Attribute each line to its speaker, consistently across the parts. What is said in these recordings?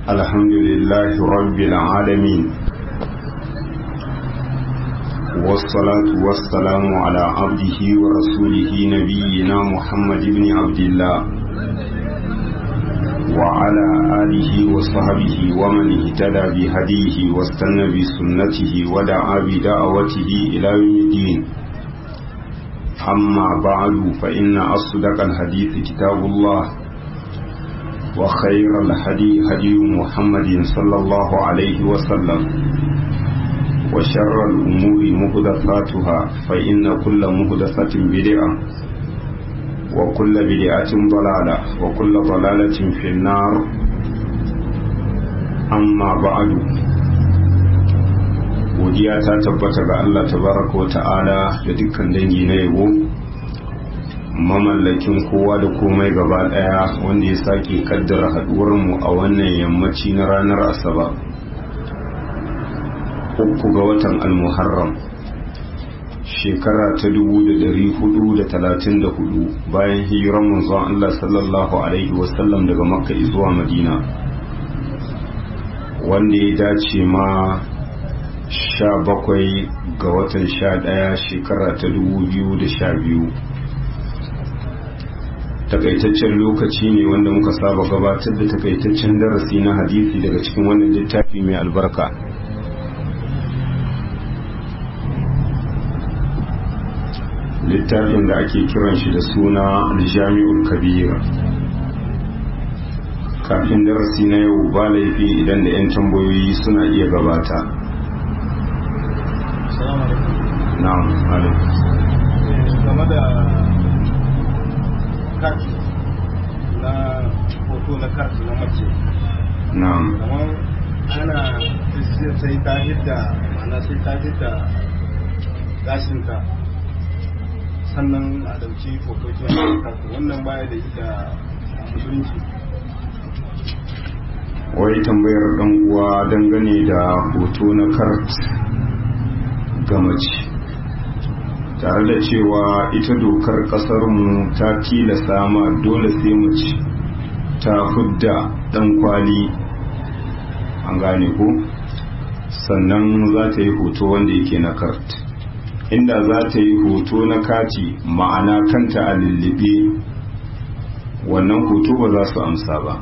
Speaker 1: الحمد لله رب العالمين والصلاة والسلام على عبده ورسوله نبينا محمد بن عبد الله وعلى آله وصحبه ومن اهتدى بهديه واستنى بسنته ودعا بدعوته إلى يوم الدين. أما بعد فإن أصدق الحديث كتاب الله وخير الهدي هدي محمد صلى الله عليه وسلم وشر الأمور محدثاتها فإن كل محدثة بدعة وكل بدعة ضلالة وكل ضلالة في النار. أما بعد godiya ta tabbata ga Allah tabaraka wa ta'ala da dukkan dangi na yabo, mamallakin kowa da komai gaba daya, wanda ya sake kaddara haduwar mu a wannan yammaci na ranar Asabar 3 ga watan Al-Muharram shekara ta 1434 bayan hijiran manzon Allah sallallahu alaihi wasallam daga Makka zuwa Madina, wanda ya dace ma 17 ga watan 11 shekara ta 2012. Takaitaccen lokaci ne wanda muka saba gabatar da takaitaccen darasi na hadisi daga cikin wannan littafi mai albarka. Littafin da ake kiran shi da suna Al-Jami'ul Kabir. Kafin darasi na yau ba laifi idan da 'yan tambayoyi suna iya gabata. Na'am, alaikum.
Speaker 2: Game da kati na hoto na kati na mace.
Speaker 1: Na'am.
Speaker 2: Kamar ana sai ta hidda, ma'ana sai ta hidda gashinta sannan a dauki hoto ke kati, wannan baya da ita musulunci.
Speaker 1: Wai tambayar dan uwa dangane da hoto na kart ga mace, tare da cewa ita dokar kasarmu ta tilasta ma dole sai mace ta hudda dan kwali, an gane ko, sannan za ta yi hoto wanda yake na kart. Inda za ta yi hoto na kati, ma'ana kanta a lullube, wannan hoto ba za su amsa ba.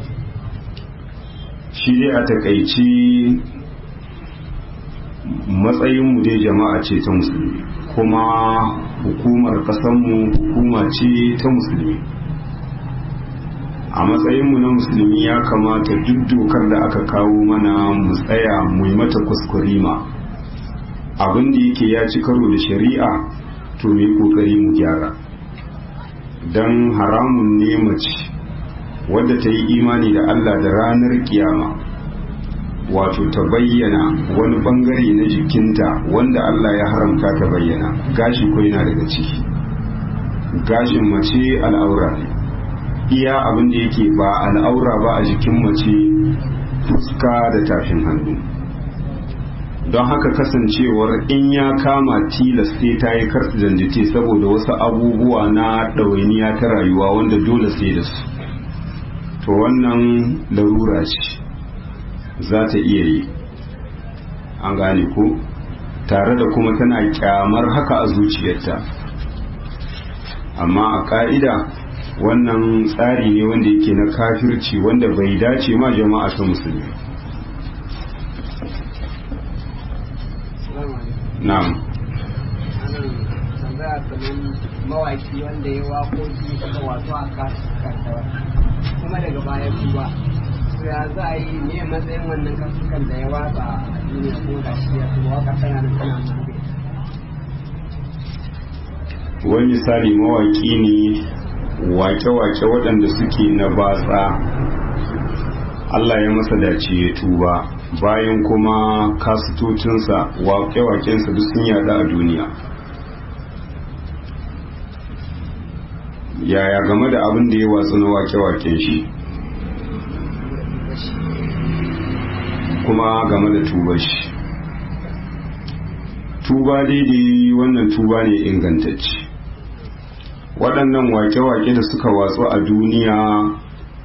Speaker 1: Shi dai a takaici matsayinmu dai jama'a ce ta musulmi, kuma hukumar kasanmu hukuma ce ta musulmi. A matsayinmu na musulmi ya kamata duk dokar da aka kawo mana mu tsaya mu yi mata kuskurima. Abin da yake ya ci karo da shari'a to mu yi kokari mu gyara, don haramun ne mace wadda ta yi imani da Allah da ranar kiyama wato ta bayyana wani bangare na jikinta wanda Allah ya haramta ta bayyana. Gashi ko yana daga ciki, gashin mace al'aura ne. Iya abin da yake ba al'aura ba a jikin mace fuska da tafin hannu. Don haka kasancewar in ya kama tilas sai ta yi karta janjite saboda wasu abubuwa na ɗawainiya ta rayuwa wanda dole sai da su, to wannan larura ce za ta iya yi, an gane ko, tare da kuma tana kyamar haka a zuciyarta. Amma a ka'ida wannan tsari ne wanda yake na kafirci, wanda bai dace ma jama'a ta musulmi. Na'am.
Speaker 3: Mawaki wanda ya waƙoƙi suka wato a kasuwar kuma daga baya duba, ya za a yi ne matsayin wannan kasukan da ya watsa a duniya ko da shi ya kuma waka tana nan tana mabe.
Speaker 1: Wani misali mawaki ne wake-wake waɗanda suke na batsa, Allah ya masa dace ya tuba, bayan kuma kasutocinsa wake-wakensa duk sun yada a duniya. Yaya game da abin da ya watsu na wake-waken shi, kuma game da tubar shi? Tuba daidai, wannan tuba ne ingantacce. Waɗannan wake-wake da suka watsu a duniya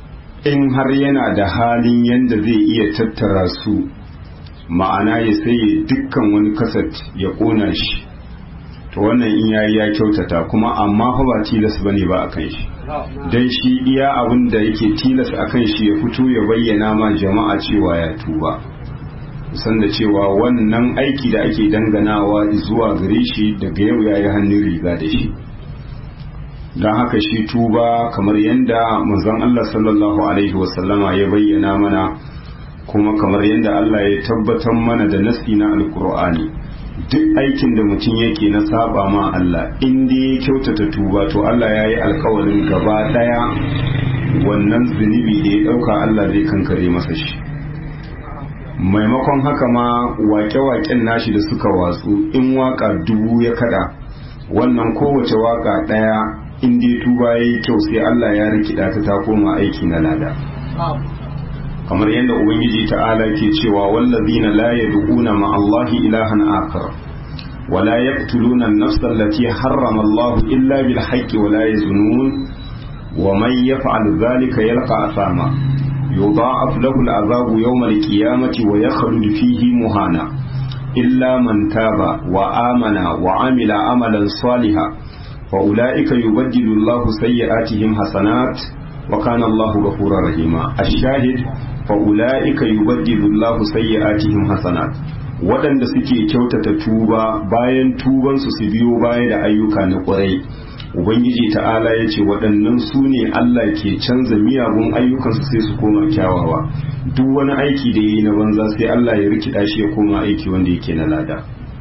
Speaker 1: in har yana da halin yanda zai iya tattara su, ma'ana ya saye dukkan wani kasat ya kona shi, to wannan in yayi ya kyautata, kuma amma fa ba tilas bane ba akan shi, dan shi iya abin da yake tilas akan shi ya fito ya bayyana ma jama'a cewa ya tuba, san da cewa wannan aiki da ake danganawa zuwa gare shi daga yau yayi hannun riga da shi. don haka shi tuba kamar yadda manzon Allah sallallahu alaihi wasallama ya bayyana mana, kuma kamar yadda Allah ya tabbatar mana da nasi na alkur'ani, duk aikin da mutum yake na saba ma Allah in dai ya kyautata tuba to Allah ya yi alkawarin gaba daya wannan zunubi da ya dauka Allah zai kankare masa shi. Maimakon haka ma wake-waken nashi da suka watsu, in waka 1000 ya kada, wannan kowace waka daya in dai tuba yayi kyau sai Allah ya rikida ta koma aiki na lada. Kamar yadda Ubangiji ta'ala ke cewa wallazina la yad'una ma'allahi ilahan akhar wa la yaqtuluna an-nafsa allati harrama Allah illa bil haqqi wa la yazunun wa man yaf'al dhalika yalqa athama yudha'af lahu al-'adhabu yawm al-qiyamati wa yakhlud fihi muhana illa man taba wa amana wa amila amalan salihan فأولئك يبدل الله سيئاتهم حسنات وكان الله غفورا رحيما. الشاهد فأولئك يبدل الله سيئاتهم حسنات. waɗanda suke kyautata tuba bayan tubansu su biyo baya da ayyuka na ƙwarai, ubangiji ta'ala ya ce waɗannan su ne Allah ke canza miyagun ayyukansu sai su koma kyawawa. Duk wani aiki da yi na banza sai Allah ya rikida shi ya koma aiki wanda yake na lada.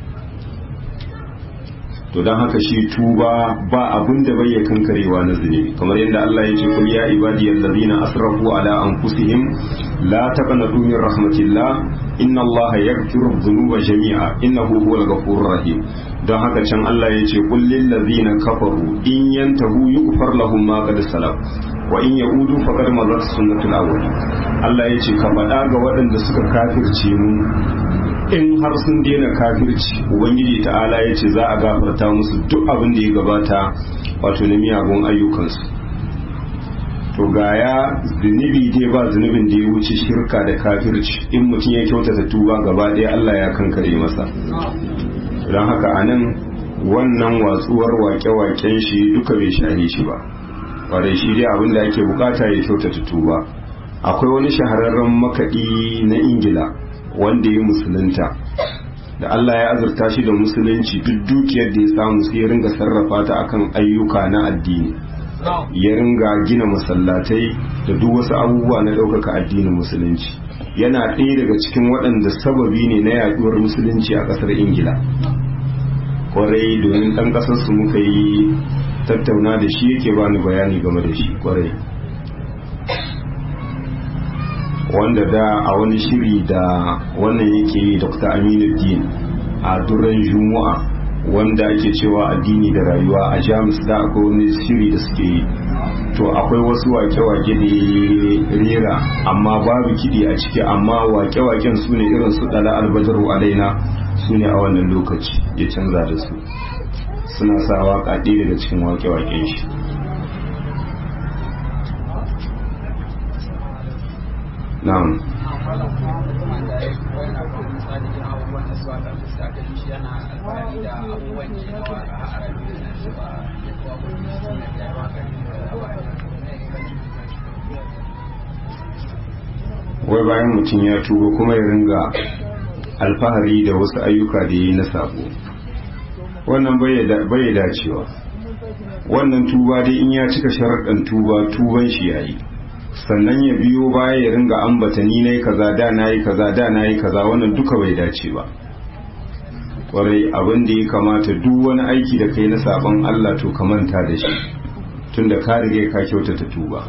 Speaker 1: To don haka shi tuba ba abin da bai ya kankarewa na zunubi, kamar yadda Allah ya ce kul ya ibadiyal ladina asrafu ala anfusihim la taqnatu min rahmatillah inna Allah yaghfiru dhunuba jami'a innahu huwal ghafurur rahim. Don haka can Allah ya ce kul lil ladina kafaru in yantahu yughfar lahum ma qad salaf wa in yaudu faqad madat sunnatul awwal. Allah ya ce ka faɗa ga waɗanda suka kafirce mu, in har sun daina kafirci ubangiji ta'ala ya ce za a gafarta musu duk abin da ya gabata wato na miyagun ayyukansu. To gaya zunubi dai ba zunubin da ya wuce shirka da kafirci, in mutum ya kyautata tuba gaba ɗaya Allah ya kankare masa. Don haka anan wannan watsuwar wake-waken shi duka bai shahe shi ba, ƙwarai shi dai abin da ake bukata ya kyautata tuba. Akwai wani shahararren makaɗi na Ingila wanda ya musulunta, da Allah ya azurta shi da musulunci, duk dukiyar da ya samu sai ya ringa sarrafa ta akan ayyuka na addini, ya ringa gina masallatai da duk wasu abubuwa na ɗaukaka addinin musulunci. Yana ɗaya daga cikin waɗanda sababi ne na yaɗuwar musulunci a ƙasar Ingila. Kwarai, domin ɗan ƙasarsu muka yi tattauna da shi, yake bani bayani game da shi kwarai. Wanda da a wani shiri da wannan yake yi Dr. Aminuddin a duran Juma'a, wanda ake cewa addini da rayuwa a Jamus, da akwai wani shiri da suke yi. To akwai wasu wake-wake da rera amma babu kiɗi a ciki, amma wake-waken su ne irin su ɗala albajaru alaina, su ne a wannan lokaci ya canza da su, suna sa waka ɗaya daga cikin wake-waken shi. Na'am. Wai bayan mutum ya tuba kuma ya ringa alfahari da wasu ayyuka da yi na sabo, wannan bai dacewa. Wannan tuba dai in ya cika sharaɗin tuban shi yayi, sannan ya biyo baya ya ringa ambata ni nayi kaza da nayi kaza da nayi kaza, wannan duka bai dace ba. Kwarai, abin da ya kamata duk wani aiki da kai na sabon Allah to ka manta da shi, tunda ka riga ka kyautata tuba.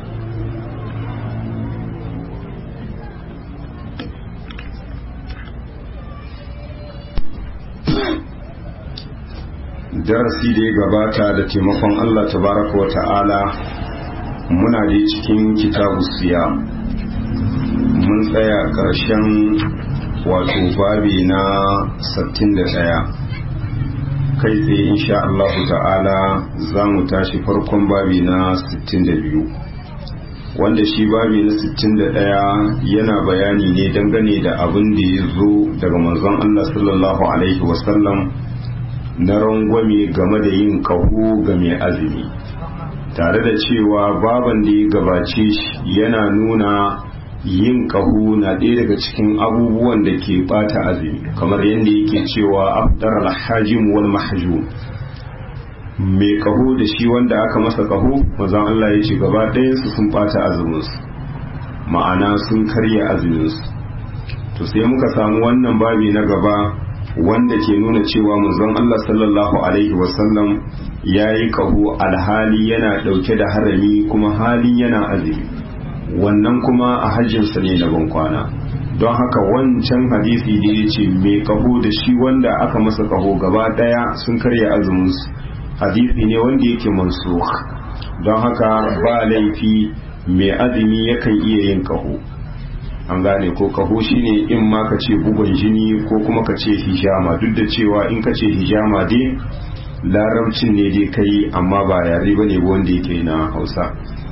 Speaker 1: Darasi da ya gabata da taimakon Allah tabaraka wa ta'ala muna da cikin kitabu siya, mun tsaya ƙarshen wato babi na 61. Kai tsaye insha Allah ta'ala za mu tashi farkon babi na 62. wanda shi babi na 61 yana bayani ne dangane da abin da ya zo daga manzon Allah sallallahu alaihi wasallam na rangwame game da yin kaho ga mai azumi, tare da cewa baban da ya gabace shi yana nuna yin kaho na ɗaya daga cikin abubuwan da ke bata azumi, kamar yadda yake cewa afdar al-hajim wal mahjum, mai kaho da shi wanda aka masa kaho mazan Allah ya ce gaba ɗayansu sun ɓata azuminsu, ma'ana sun karya azuminsu. To sai muka samu wannan babi na gaba wanda ke nuna cewa manzon Allah sallallahu alaihi wasallam ya yi kaho alhali yana ɗauke da harami kuma halin yana azumi, wannan kuma a hajjinsa ne na bankwana. Don haka wancan hadisi da ya ce mai kaho da shi wanda aka masa kaho gaba ɗaya sun karya azuminsu, hadisi ne wanda yake mansukh. Don haka ba laifi mai azumi yakan iya yin kaho, an gane ko kaho shine in ma ka ce bugun jini ko kuma ka ce hijama, duk da cewa in ka ce hijama dai larabcin ne dai kai amma ba yare bane wanda yake na Hausa.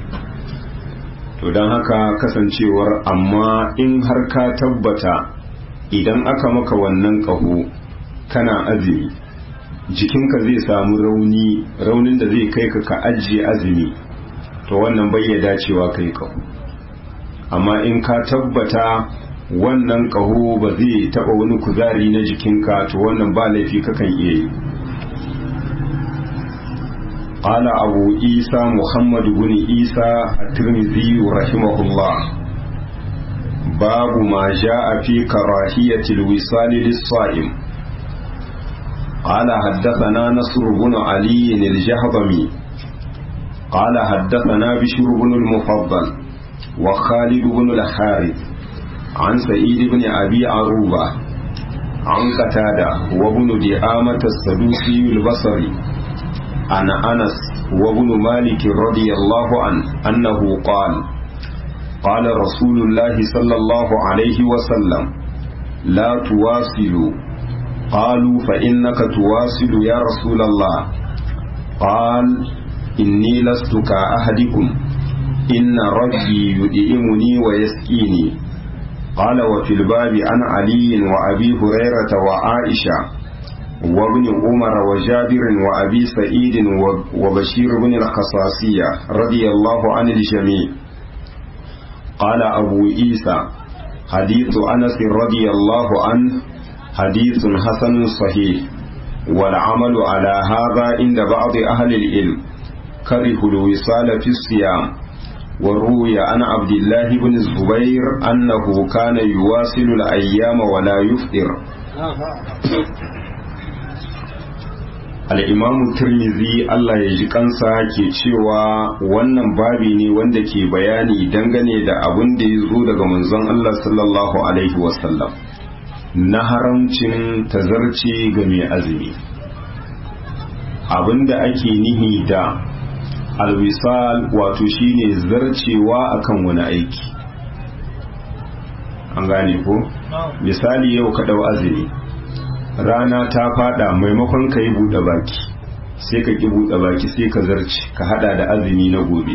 Speaker 1: To don haka kasancewar amma in har ka tabbata idan aka maka wannan kaho kana azumi jikinka zai samu raunin da zai kai ka ajiye azumi, to wannan bai ya dacewa kai kaho. Amma in ka tabbata wannan kaho ba zai taba wani kuzari na jikinka, to wannan ba laifi kakan iya yi. قال أبو عيسى محمد بن عيسى الترمذي رحمه الله باب ما جاء في كراهية الوصال للصائم. قال حدثنا نصر بن علي الجهضمي قال حدثنا بشر بن المفضل وخالد بن الحارث عن سعيد بن أبي عروبة عن قتادة وابن دعامة السدوسي البصري عن أنس وابن مالك رضي الله عنه أنه قال قال رسول الله صلى الله عليه وسلم لا تواصلوا. قالوا فإنك تواصل يا رسول الله. قال إني لست كأحدكم إن ربي يدئمني ويسقيني. قال وفي الباب عن علي وأبي هريرة وعائشة وابن عمر وجابر وأبي سعيد وبشير بن الخصاصية رضي الله عن الجميع. قال أبو عيسى حديث أنس رضي الله عنه حديث حسن صحيح، والعمل على هذا عند بعض أهل العلم كره الوصال في الصيام. وروي عن عبد الله بن الزبير أنه كان يواصل الأيام ولا يفطر. al'imamu turmizi Allah ya ji kansa ke cewa wannan babi ne wanda ke bayani dangane da abin da ya zo daga manzon Allah sallallahu Alaihi wasallam na haramcin tazarce ga mai azumi. Abin da ake nihi da alwisal wato shine zarcewa akan wani aiki, an gane ko? Misali yau ka dau azumi, rana ta fada, maimakon ka yi buɗe baki sai ka ƙi buɗe baki sai ka zarce ka hada da azumi na gobe.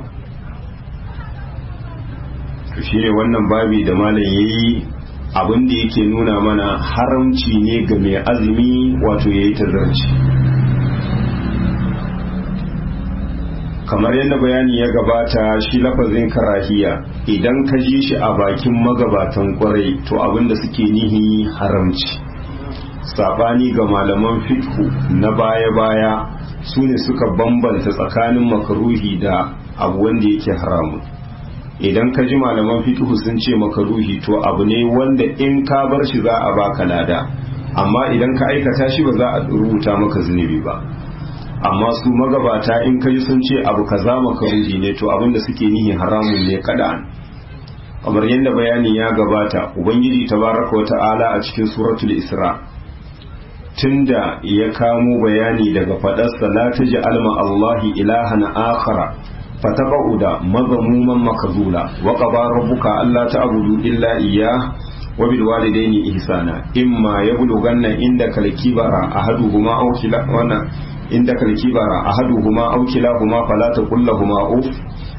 Speaker 1: to shine wannan babi da malam yayi abin da yake nuna mana haramci ne ga mai azumi wato yayi tazarci. kamar yadda bayani ya gabata, shi lafazin karahiya idan ka ji shi a bakin magabatan kwarai to abinda suke nihi haramci. Sabani ga malaman fiqh na baya-baya su ne suka bambanta tsakanin makaruhi da abu wanda yake haramu. Idan ka ji malaman fiqh sun ce makaruhi to abu ne wanda in ka bar shi za a baka lada, amma idan ka aikata shi ba za a rubuta maka zunubi ba. Amma su magabata in ka ji sun ce abu kaza makaruhi ne to abinda suke nihi haramun ne kada'an. Kamar yadda bayani ya gabata, Ubangiji tabaraka wa ta'ala a cikin suratul Isra tunda ya kamo bayani daga fadarsa la taj'al ma Allahi ilahan akhara fataqauda mazmuman makzula wa qaba rabbuka alla ta'budu illa iyyah wa bil walidayni ihsana imma yablughanna indaka al-kibara ahaduhuma aw kilahuma indaka al-kibara ahaduhuma aw kilahuma fala taqul lahumu uff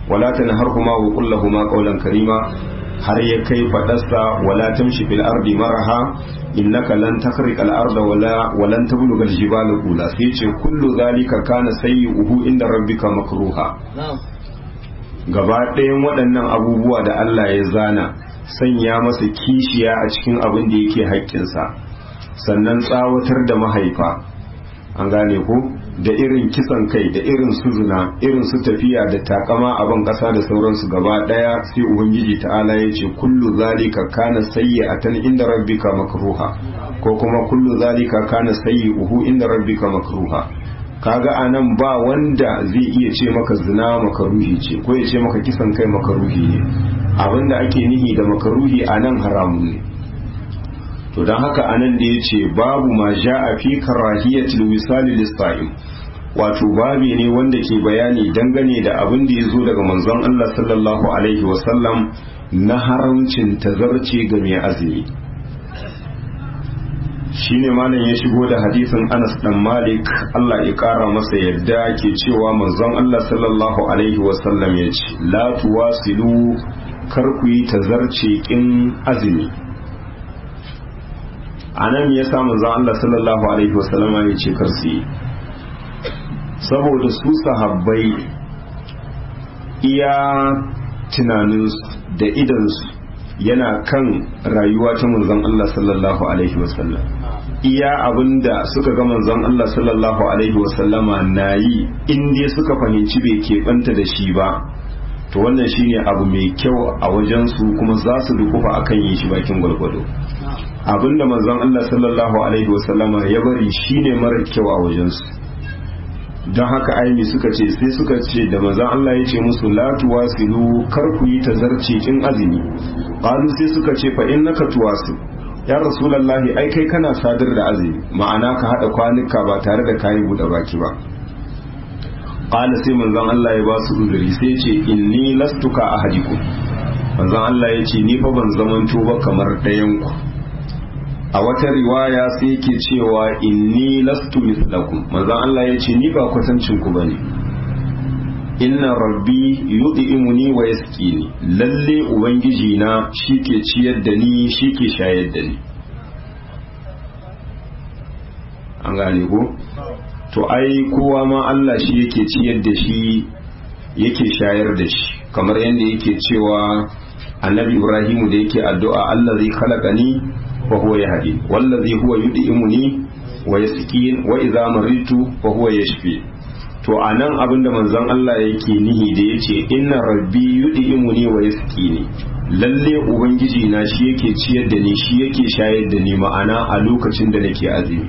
Speaker 1: wala tanharhuma wa qul lahumu qawlan karima har ya kai fadarsa wala tamshi fil ardi maraha innaka lan takhriqa al arda wa lan tablugha al jibala qula sai ce kullu zalika kana sayyi'uhu inda rabbika makruha. Gaba ɗayan waɗannan abubuwa da Allah ya zana sanya masa kishiya a cikin abin da yake haƙƙinsa, sannan tsawatar da mahaifa, an gane ko, da irin kisan kai da irin su zina, irin su tafiya da takama a ban ƙasa da sauransu gaba ɗaya sai ubangiji ta'ala ya ce kullu zalika kana sayyi'atan inda rabbika makruha, ko kuma kullu zalika kana sayyi'uhu inda rabbika makruha. Kaga anan ba wanda zai iya ce maka zina makaruhi ce ko ya ce maka kisan kai makaruhi ne, abinda ake nihi da makaruhi anan haramun ne. To don haka anan da ya ce babu ma ja'a fi karahiyatil wisali lis-sa'im, wato babi ne wanda ke bayani dangane da abin da ya zo daga manzon Allah sallallahu alaihi wasallam na haramcin tazarce ga mai azumi. Shine malam ya shigo da hadisin Anas dan Malik Allah ya kara masa yadda ke cewa manzon Allah sallallahu alaihi wasallam ya ce la tuwasilu, kar ku yi tazarce kin azumi. Anan ya sa manzon Allah sallallahu alaihi wasallam ya ce kar su yi, saboda su sahabbai iya tunaninsu da idansu yana kan rayuwa ta manzon Allah sallallahu alaihi wasallam, iya abinda suka ga manzon Allah sallallahu alaihi wasallama nayi in dai suka fahimci bai keɓanta da shi ba, to wannan shine abu mai kyau a wajen su, kuma za su dukufa akan yin shi bakin gwalgwado. Abinda manzon Allah sallallahu alaihi wasallama ya bari shine mara kyau a wajen su. Don haka aimi suka ce, sai suka ce da manzon Allah ya ce musu la tuwasilu, kar ku yi tazarci kin azumi. Qalu sai suka ce fa innaka tuwasil, ya rasulullahi ai kai kana sadar da azumi, ma'ana ka hada kwanuka ba tare da kayi buɗe baki ba. Qala sai manzon Allah ya ba su uzuri sai ce inni lastuka ahadikum, manzon Allah ya ce ni fa ban zamanto ba kamar ɗayan ku. A wata riwaya sai yake cewa inni lastu mithlakum, manzon Allah ya ce ni ba kwatancin ku bane. Inna rabbi yud'imuni wa yasqini, lalle ubangiji na shike ciyar da ni shike shayar da ni. An gane ko? To ai kowa ma Allah shi yake ciyar da shi yake shayar da shi, kamar yadda yake cewa annabi Ibrahimu da yake addu'a allazi khalaqani wa huwa yahdi wallazi huwa yud'imuni wa yasqin wa idza maritu wa huwa yashfi. To anan abinda manzon Allah yake nihi da yace inna rabbi yud'imuni wa yasqini, lalle ubangiji na shi yake ciyar da ni shi yake shayar da ni, ma'ana a lokacin da nake azumi.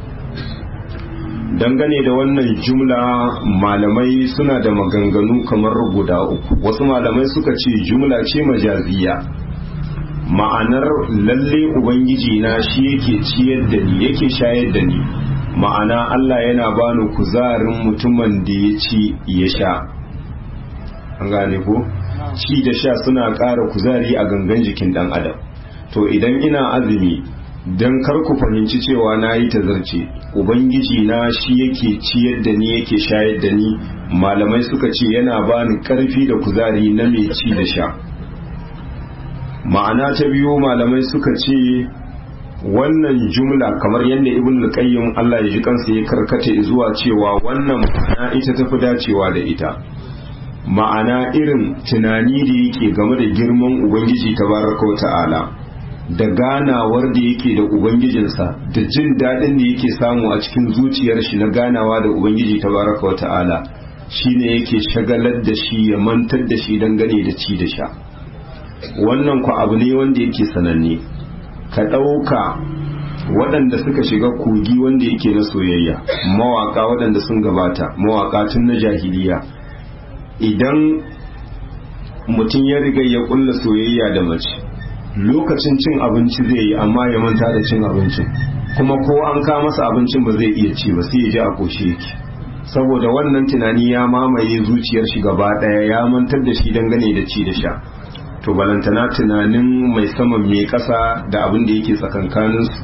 Speaker 1: Dangane da wannan jumla malamai suna da maganganu kamar guda uku. Wasu malamai suka ce jumla ce majaziya, ma'anar lalle ubangiji na shi yake ciyar da ni yake shayar da ni, ma'ana Allah yana bani kuzarin mutumin da ya ci ya sha. An gane ko? Ci da sha suna ƙara kuzari a gangan jikin ɗan adam. To idan ina azumi, don kar ku fahimci cewa na yi tazarce, ubangiji na shi yake ciyar da ni yake shayar da ni, malamai suka ce yana bani ƙarfi da kuzari na mai ci da sha. Ma'ana ta biyu malamai suka ce wannan jumla kamar yadda ibn al-qayyim Allah ya ji kansa ya karkata zuwa cewa wannan ma'ana ita tafi dacewa da ita, ma'ana irin tunani da yake game da girman ubangiji tabaraka wa ta'ala, da ganawar da yake da ubangijinsa, da jin daɗin da yake samu a cikin zuciyar shi na ganawa da ubangiji tabaraka wa ta'ala, shine yake shagalar da shi ya mantar da shi dangane da ci da sha. Wannan ku abu ne wanda yake sananne. Ka ɗauka waɗanda suka shiga kogi wanda yake na soyayya, mawaka waɗanda sun gabata, mawaka tun na jahiliya, idan mutum ya riga ya ƙulla soyayya da mace, lokacin cin abinci zai yi amma ya manta da cin abincin, kuma ko an ka masa abincin ba zai iya ci ba, sai ya ji a ƙoshe yake, saboda wannan tunani ya mamaye zuciyar shi gaba ɗaya, ya mantar da shi dangane da ci da sha. To balantana tunanin mai saman mai ƙasa da abin da yake tsakankanin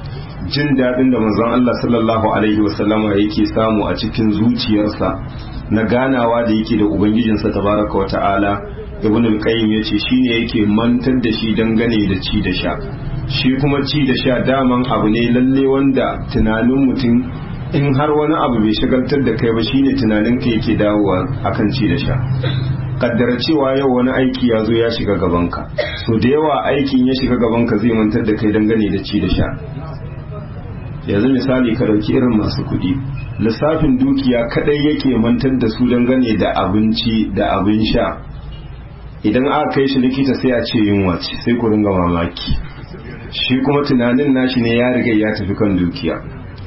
Speaker 1: jin daɗin da manzon Allah sallallahu alaihi wasallama yake samu a cikin zuciyarsa na ganawa da yake da ubangijinsa tabaraka wa ta'ala, ibn al-qayyim yace shine yake mantar da shi dangane da ci da sha. Shi kuma ci da sha daman abu ne lalle wanda tunanin mutum in har wani abu bai shagaltar da kai ba shine tunanin ka yake dawowa akan ci da sha. Kaddara cewa yau wani aiki ya zo ya shiga gabanka, so da yawa aikin ya shiga gabanka zai mantar da kai dangane da ci da sha. Yanzu misali ka dauki irin masu kuɗi, lissafin dukiya kadai yake mantar da su dangane da abinci da abin sha. Idan aka kai shi likita sai a ce yunwa ce, sai ku ringa mamaki. Shi kuma tunanin nashi ne ya riga ya tafi kan dukiya.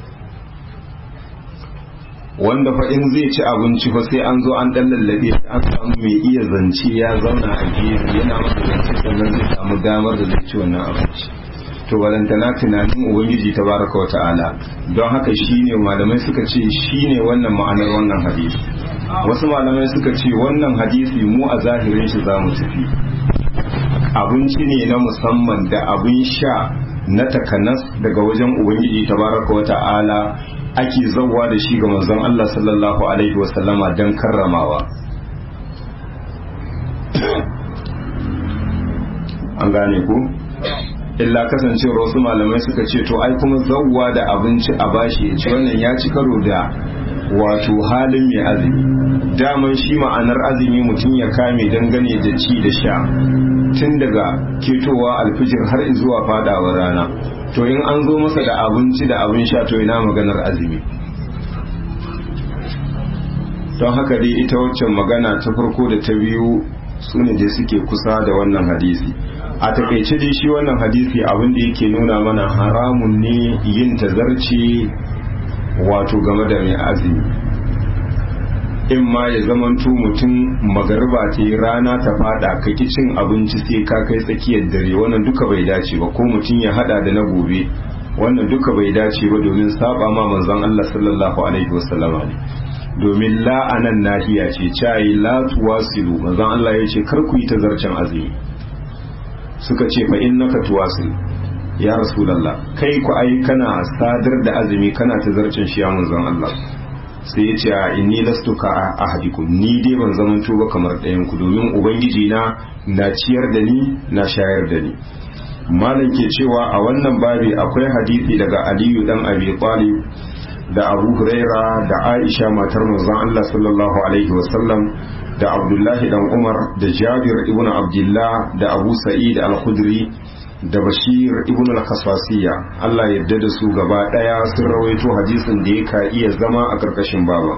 Speaker 1: Wanda fa in zai ci abinci fa sai an zo an dan lallabe an samu mai iya zance ya zauna a gefe yana masa zance sannan zai samu damar da zai ci wannan abinci. To balantana tunanin ubangiji tabaraka wa ta'ala. Don haka shine malamai suka ce shine wannan ma'anar wannan hadisi. Wasu malamai suka ce wannan hadisi mu a zahirin shi za mu tafi. Abinci ne na musamman da abin sha na takanas daga wajen ubangiji tabaraka wa ta'ala ake zauwa da shi ga manzon Allah sallallahu alaihi wasallama don karramawa. An gane ku? Illa kasancewar wasu malamai suka ce to ai kuma zauwa da abinci a bashi ya ci wannan ya ci karo da wato halin mai azumi. Daman shi ma'anar azumi mutum ya kame dangane da ci da sha tun daga ketowa alfijir har zuwa fadawar rana. To in an zo masa da abinci da abin sha to ina maganar azumi. Don haka dai ita waccan magana ta farko da ta biyu su ne dai suke kusa da wannan hadisi. A takaice dai shi wannan hadisi abin da yake nuna mana haramun ne yin tazarci wato game da mai azumi. In ma ya zamanto mutum magariba ta yi rana ta fada ka ki cin abinci sai ka kai tsakiyar dare, wannan duka bai dace ba. Ko mutum ya hada da na gobe, wannan duka bai dace ba domin saba ma manzon Allah sallallahu alaihi wasallama ne. Domin la'anan nahiya ce cayi la tuwasilu, manzon Allah ya ce kar ku yi tazarcen azumi. Suka ce fa innaka tuwasil ya rasulullah, kai ku ai kana sadar da azumi kana tazarcen shi ya manzon Allah. Sai ya ce a inni lastu ka ahadikum, ni dai ban zaman ba kamar ɗayan ku, domin ubangiji na ciyar da ni na shayar da ni. Malam ke cewa a wannan babi akwai hadisi daga Aliyu dan Abi Talib da Abu Huraira da Aisha matar manzon Allah sallallahu alaihi wasallam da Abdullahi dan Umar da Jabir ibn Abdullah da Abu Sa'id al-Khudri da Bashir ibn al-Khasasiyya, Allah yarda da su gaba daya sun rawaito hadisin da yake iya zama a karkashin baba.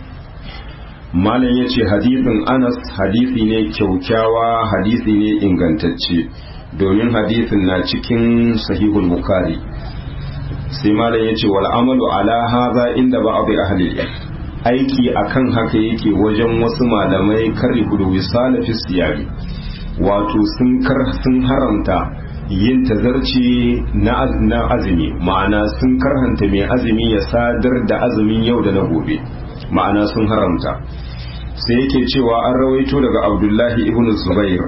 Speaker 1: Malam yace hadisin Anas hadisi ne kyaukyawa, hadisi ne ingantacce, domin hadisin na cikin Sahihul Bukhari. Sai malam yace wal amalu ala hadha inda ba'd ahli aiki akan haka yake wajen wasu malamai karihu wisala fi siyari, wato sun haramta yin tazarci na azumi, ma'ana sun karhanta mai azumi ya sadar da azumin yau da na gobe, ma'ana sun haramta. Sai yake cewa an rawaito daga Abdullahi ibn Zubair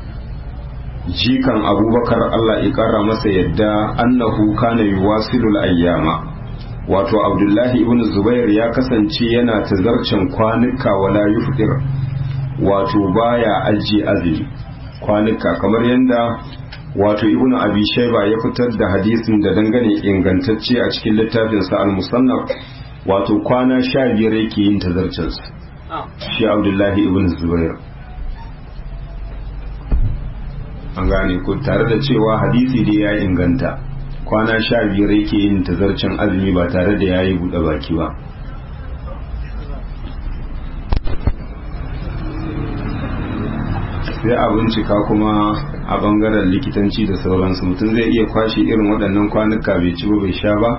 Speaker 1: jikan Abubakar Allah ya kara masa yadda annahu kana yuwasilul ayyama, wato Abdullahi ibn Zubair ya kasance yana tazarcin kwanuka wala yufdir, wato baya ajiye azumi kwanuka, kamar yadda wato ibn Abi Shayba ya fitar da hadisin da dangane ingantacce a cikin littafin sa al-Musannaf, wato kwana 15 yake yin tazarcin sa shi Abdullahi ibn Zubair. An gane ko, tare da cewa hadisi da ya inganta kwana 15 yake yin tazarcin azumi ba tare da yayi buɗe baki ba. Sai a bincika kuma a bangaren likitanci da sauransu, mutum zai iya kwashe irin waɗannan kwanuka bai ci ba bai sha ba.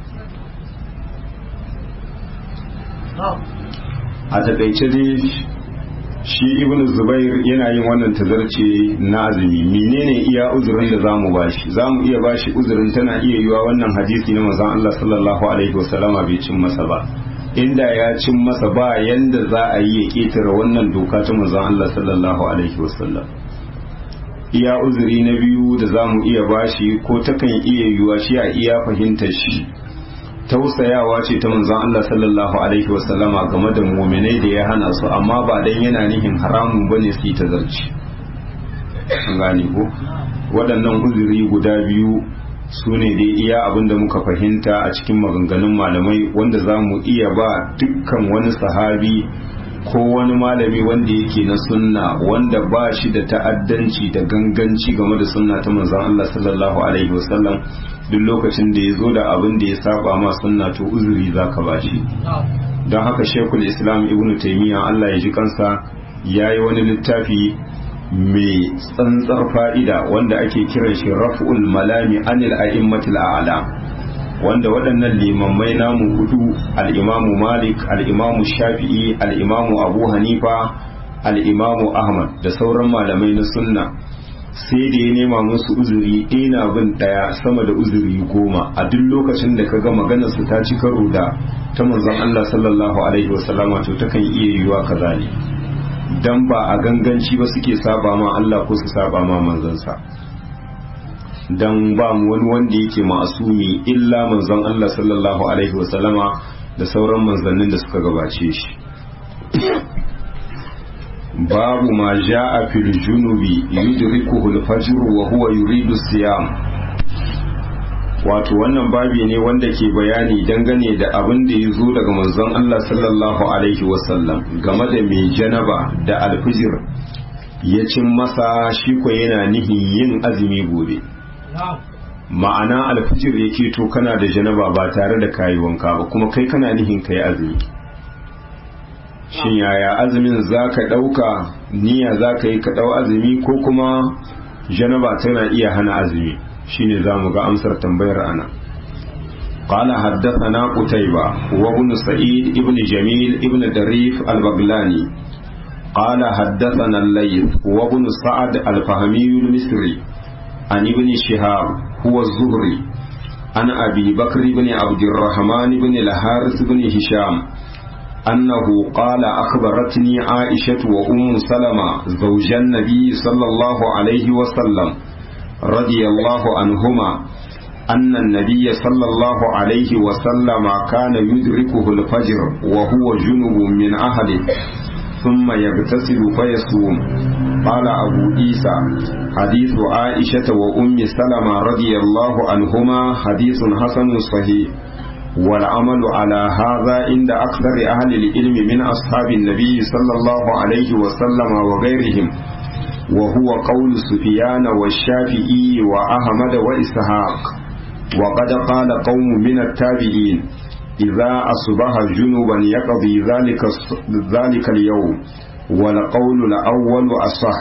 Speaker 1: A taƙaice dai shi ibn Zubair yana yin wannan tazarci na azumi. Menene iya uzurin da zamu bashi? Zamu iya bashi uzurin tana iya yiwa wannan hadisi na manzon Allah sallallahu alaihi wasallama bai cin masa ba. Inda ya cin masa ba yanda za a yi ya ketare wannan doka ta manzon Allah sallallahu alaihi wasallam. iya uzuri na biyu da za mu iya bashi ko takan iya yiwuwa shi a iya fahimtar shi tausayawa ce ta manzon Allah sallallahu alaihi wasallama game da mu'minai da ya hana su, amma ba dan yana nihin haramun bane su yi tazarci. an gane ko waɗannan uzuri guda biyu su ne dai iya abin da muka fahimta a cikin maganganun malamai wanda za mu iya ba dukkan wani sahabi ko wani malami wanda yake na sunna wanda ba shi da ta'addanci da ganganci game da sunna ta manzon Allah sallallahu alaihi wasallam, duk lokacin da ya zo da abin da ya saba ma sunna to uzuri zaka ba shi. don haka Sheikhul Islam Ibn Taymiyyah Allah ya ji kansa yayi wani littafi mai tsantsar fa'ida wanda ake kiran shi Raf'ul Malami Anil A'immatil A'la, wanda waɗannan limammai namu hudu al-Imamu Malik, al-Imamu Shafi'i, al-Imamu Abu Hanifa, al-Imamu Ahmad da sauran malamai na sunna sai da ya nema musu uzuri ɗina bin ɗaya sama da uzuri 10 a duk lokacin da kaga maganar su ta ci karo da ta manzon Allah sallallahu alaihi wasallama to takan iya yiwa kaza ne, dan ba a ganganci ba suke saba ma Allah ko su saba ma manzansa, dan ba mu wani wanda yake ma'asumi illa manzon Allah sallallahu alaihi wasallama da sauran manzannin da suka gabace shi. babu ma ja'a fil junubi yudrikuhu al-fajr wa huwa yuridu siyam, wato wannan babi ne wanda ke bayani dangane da abin da ya zo daga manzon Allah sallallahu alaihi wasallam game da mai janaba da alfijir ya cin masa shi ko yana nihin yin azumi gobe. ma'ana alfijir yake to kana da janaba ba tare da kayi wanka ba kuma kai kana nihin kai azumi, shin yaya azumin zaka dauka niyya zaka yi ka dau azumi ko kuma janaba tana iya hana azumi? shine zamu ga amsar tambayar ana. qala haddathana qutayba wa ibn sa'id ibn jamil ibn darif al-baglani qala haddathana al-layth wa ibn sa'ad al-fahmi al-misri an ibn shihab huwa az-zuhri an abi bakr ibn abd الرحمن ibn al-harith ibn hisham أنه قال أخبرتني عائشة وأم سلمة زوج النبي صلى الله عليه وسلم رضي الله عنهما أن النبي صلى الله عليه وسلم كان يدركه الفجر وهو جنب من أهله ثم يغتسل فيصوم. قال أبو عيسى حديث عائشة وأم سلمة رضي الله عنهما حديث حسن صحيح، والعمل على هذا عند أكثر أهل العلم من أصحاب النبي صلى الله عليه وسلم وغيرهم، وهو قول سفيان والشافعي وأحمد وإسحاق. وقد قال قوم من التابعين إذا أصبح جنوبا يقضي ذلك اليوم، والقول الأول أصح.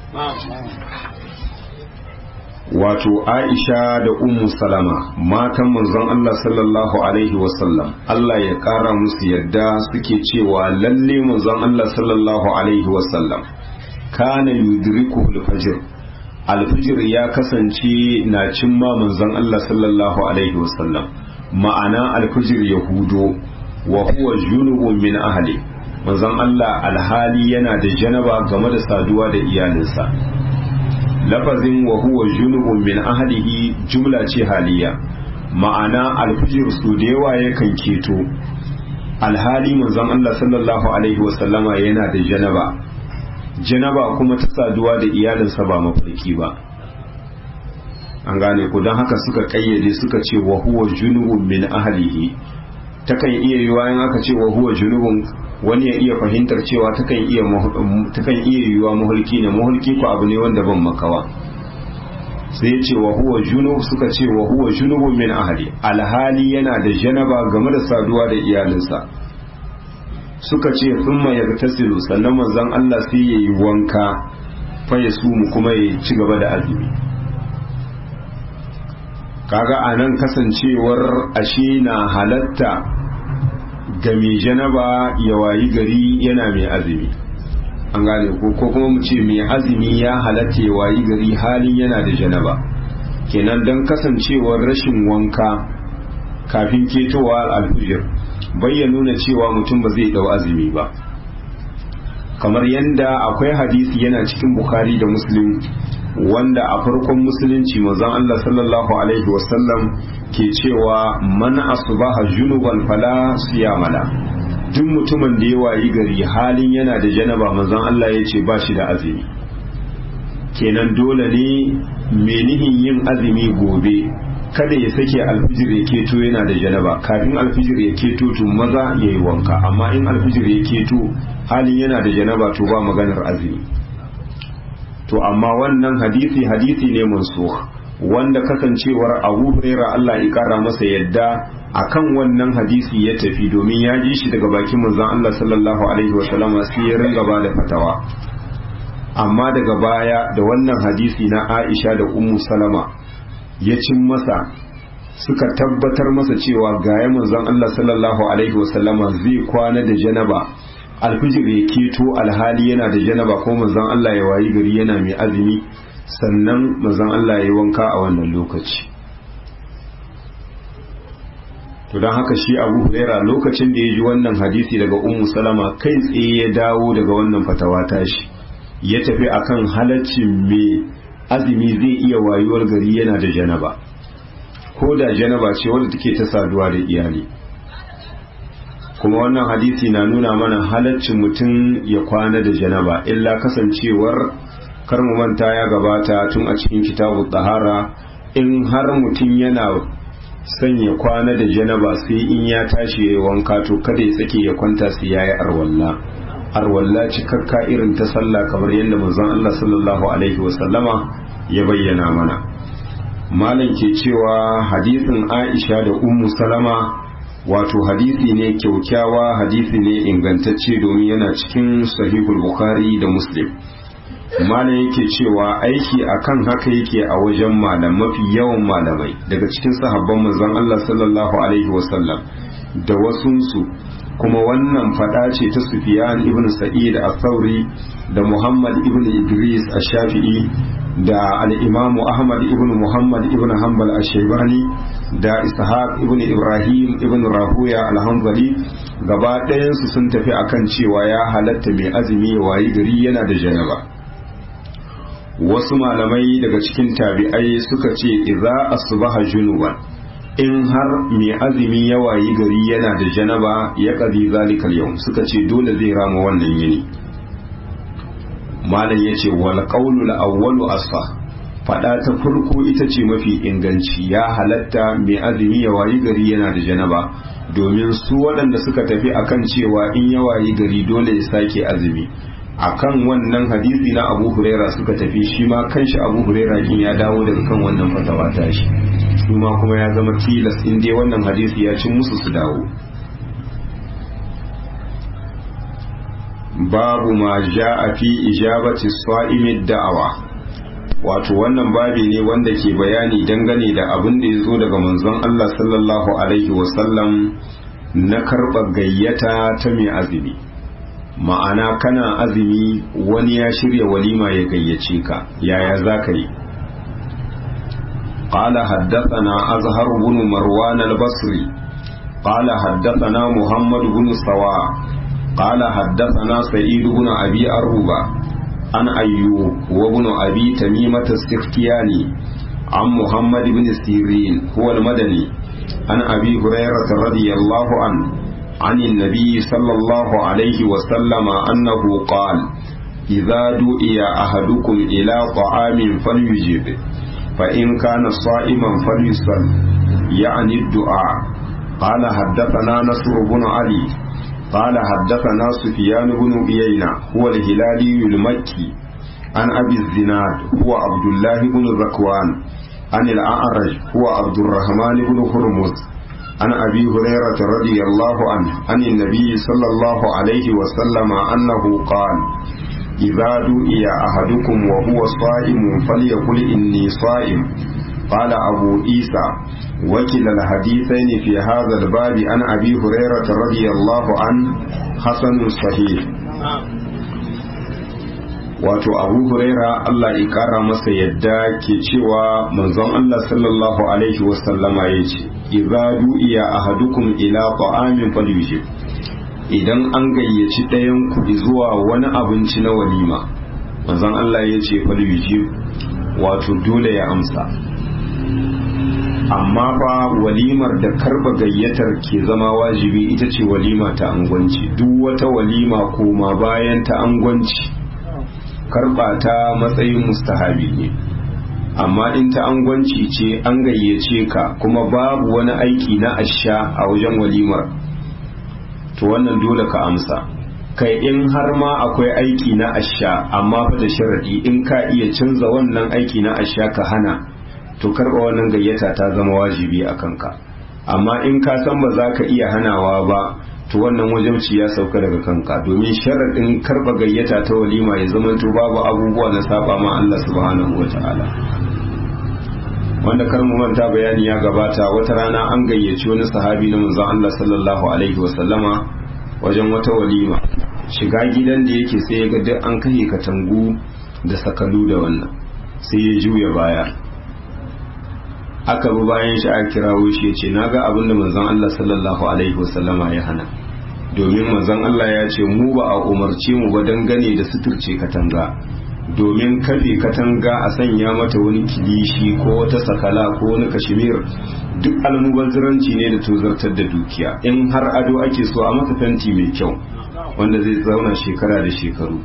Speaker 1: wato Aisha da Ummu Salama matan manzon Allah sallallahu alaihi wasallam Allah ya kara musu yadda suke cewa lalle manzon Allah sallallahu alaihi wasallam kana yudriku al-fajr, al-fajr ya kasance na cimma manzon Allah sallallahu alaihi wasallam, ma'ana al-fajr ya hudo wa huwa junubun min ahli, manzon Allah alhali yana da janaba game da saduwa da iyalinsa. lafazin wa huwa junubun min ahlihi jumla ce haliya, ma'ana alfijir su da yawa yakan keto alhali manzon Allah sallallahu alaihi wasallama yana da janaba kuma ta saduwa da iyalinsa ba mafarki ba. an gane ku, don haka suka kayyade suka ce wa huwa junubun min ahlihi. takan iya yiwa in aka ce wa huwa junubun wani ya iya fahimtar cewa takan iya yiwa muhulki ne, muhulki ko abu ne wanda ban makawa. sai ya ce wa huwa junub, suka ce wa huwa junubun min ahli, alhali yana da janaba game da saduwa da iyalinsa. suka ce thumma yagtasilu, sannan manzon Allah sai yayi wanka fa yasumu kuma ya ci gaba da azumi. kaga anan kasancewar ashe na halatta ga mai janaba ya wayi gari yana mai azumi. an gane ko kuma mu ce mai azumi ya halatta ya wayi gari halin yana da janaba, kenan don kasancewar rashin wanka kafin ketowa alfijir bai nuna cewa mutum ba zai dau azumi ba. kamar yadda akwai hadisi yana cikin Bukhari da Muslim wanda a farkon musulunci manzon Allah sallallahu alaihi wasallam ke cewa man asbaha junuban fala siyamala, duk mutumin da ya wayi gari halin yana da janaba manzon Allah ya ce ba shi da azumi. Kenan dole ne menihin yin azumi gobe kada ya sake alfijir ya keto yana da janaba, kafin alfijir ya keto to maza ya yi wanka, amma in alfijir ya keto halin yana da janaba to ba maganar azumi. To amma wannan hadisi ne mansukh, wanda kasancewar Abu Hurairah Allah ya kara masa yadda akan wannan hadisi ya tafi, domin ya ji shi daga bakin manzon Allah sallallahu alaihi wasallam sai ya ringa ba da fatawa. Amma daga baya da wannan hadisi na Aisha da Ummu Salama ya cin masa, suka tabbatar masa cewa gaya manzon Allah sallallahu alaihi wasallama zai kwana da janaba, alfijir ya keto alhali yana da janaba, ko manzon Allah ya wayi gari yana mai azumi, sannan manzon Allah ya yi wanka a wannan lokaci. To don haka shi Abu Huraira lokacin da ya ji wannan hadisi daga Ummu Salama kai tsaye ya dawo daga wannan fatawa tashi, ya tafi akan halaccin mai azumi zai iya wayuwar gari yana da janaba, ko da janaba ce wadda take ta saduwa da iyali. Kuma wannan hadisi na nuna mana halaccin mutum ya kwana da janaba, illa kasancewar kar mu manta ya gabata tun a cikin kitabu tsahara, in har mutum yana son ya kwana da janaba sai in ya tashi ya yi wanka, to kada ya sake ya kwanta sai ya yi arwalla cikakka irin ta sallah, kamar yadda manzon Allah sallallahu alaihi wasallama ya bayyana mana. Malam ke cewa hadisin Aisha da Ummu Salama wato hadisi ne kyaukyawa, hadisi ne ingantacce, domin yana cikin sahihul Bukhari da Muslim. Malam yake cewa aiki akan haka yake a wajen mafi yawan malamai daga cikin sahabban manzon Allah sallallahu alaihi wasallam da wasunsu, kuma wannan fada ce ta Sufyan ibn Sa'id al-Thawri da Muhammad ibn Idris al-Shafi'i da al-Imam Ahmad ibn Muhammad ibn Hanbal al-Shaybani da Ishaq ibn Ibrahim ibn Rahuya al-Hanbali, gaba ɗayansu sun tafi akan cewa ya halatta mai azumi ya wayi gari yana da janaba. Wasu malamai daga cikin tabi'ai suka ce idza asbaha junuban, in har mai azumi ya wayi gari yana da janaba ya qadi zalikal yawm, suka ce dole zai rama wannan yini. Malam yace wal qawlu al awwalu asfa, fada ta farko ita ce mafi inganci, ya halatta mai azumi ya wayi gari yana da janaba, domin su waɗanda suka tafi akan cewa in ya wayi gari dole ya sake azumi, akan wannan hadisi na Abu Huraira suka tafi, shi ma kanshi Abu Huraira kin ya dawo daga kan wannan fatawa tashi, su ma kuma ya zama tilas in dai wannan hadisi ya cin musu su dawo. Babu ma ja'a fi ijabati sa'imi da'awa, wato wannan babi ne wanda ke bayani dangane da abin da ya zo daga manzon Allah sallallahu alaihi wasallam na karɓar gayyata ta mai azumi. Ma'ana kana azumi wani ya shirya walima ya gayyace ka, yaya za ka yi? Qala haddathana Azhar ibn Marwan al-Basri qala haddathana Muhammad ibn Sawa qala haddathana Sa'id ibn Abi Aruba an Ayyub wa ibn Abi Tamimah as-Sikhtiyani an Muhammad ibn Sirin huwa al-Madani an Abi Hurairah radiyallahu anhu عن النبي صلى الله عليه وسلم أنه قال إذا دعي أحدكم إلى طعام فليجب فإن كان صائما فليصل، يعني الدعاء. قال حدثنا نصر بن علي قال حدثنا سفيان بن عيينة هو الهلالي المكي عن أبي الزناد هو عبد الله بن ذكوان عن الأعرج هو عبد الرحمن بن هرمز عن أبي هريرة رضي الله عنه عن النبي صلى الله عليه وسلم أنه قال إذا دعي أحدكم وهو صائم فليقل إني صائم. قال أبو عيسى وكلا الحديثين في هذا الباب عن أبي هريرة رضي الله عنه حسن صحيح. wato Abu Huraira Allah ya kara masa yadda ke cewa manzon Allah sallallahu alaihi wasallama yace idza du'iya ahadukum ila ta'amin falyujib, idan an gayyaci ɗayan ku zuwa wani abinci na walima, manzon Allah yace falyujib, wato dole ya amsa. Amma fa walimar da karba gayyatar ke zama wajibi ita ce walima ta angwanci. Duk wata walima koma bayan ta angwanci karba ta matsayin mustahabi ne. Amma in ta angwanci ce an gayyace ka kuma babu wani aiki na asha a wajen walimar, to wannan dole ka amsa. Kai in har ma akwai aiki na asha amma fa da sharadi, in ka iya canza wannan aiki na asha ka hana, to karba wannan gayyata ta zama wajibi a kanka. Amma in ka san ba za ka iya hanawa ba, to wannan wajibci ya sauka daga kanka, domin sharadin karba gayyata ta walima ya zama to babu abubuwa na saba ma Allah subhanahu wataala. Wanda kar mu manta bayani ya gabata, wata rana an gayyaci wani sahabi na manzon Allah sallallahu alaihi wasallama wajen wata walima. Shiga gidan da yake sai ya ga duk an kai katangu da sakalu da wannan, sai ya juya baya. Aka bi bayan shi a kirawo shi ya ce na ga abin da manzon Allah sallallahu alaihi wasallama ya hana, domin manzon Allah ya ce mu ba a umarce mu ba dangane da suturce katanga, domin kafe katanga a sanya mata wani kilishi ko wata sakala ko wani kashimir, duk almubazziranci ne da tozartar da dukiya. In har ado ake so a masa fenti mai kyau wanda zai zauna shekara da shekaru.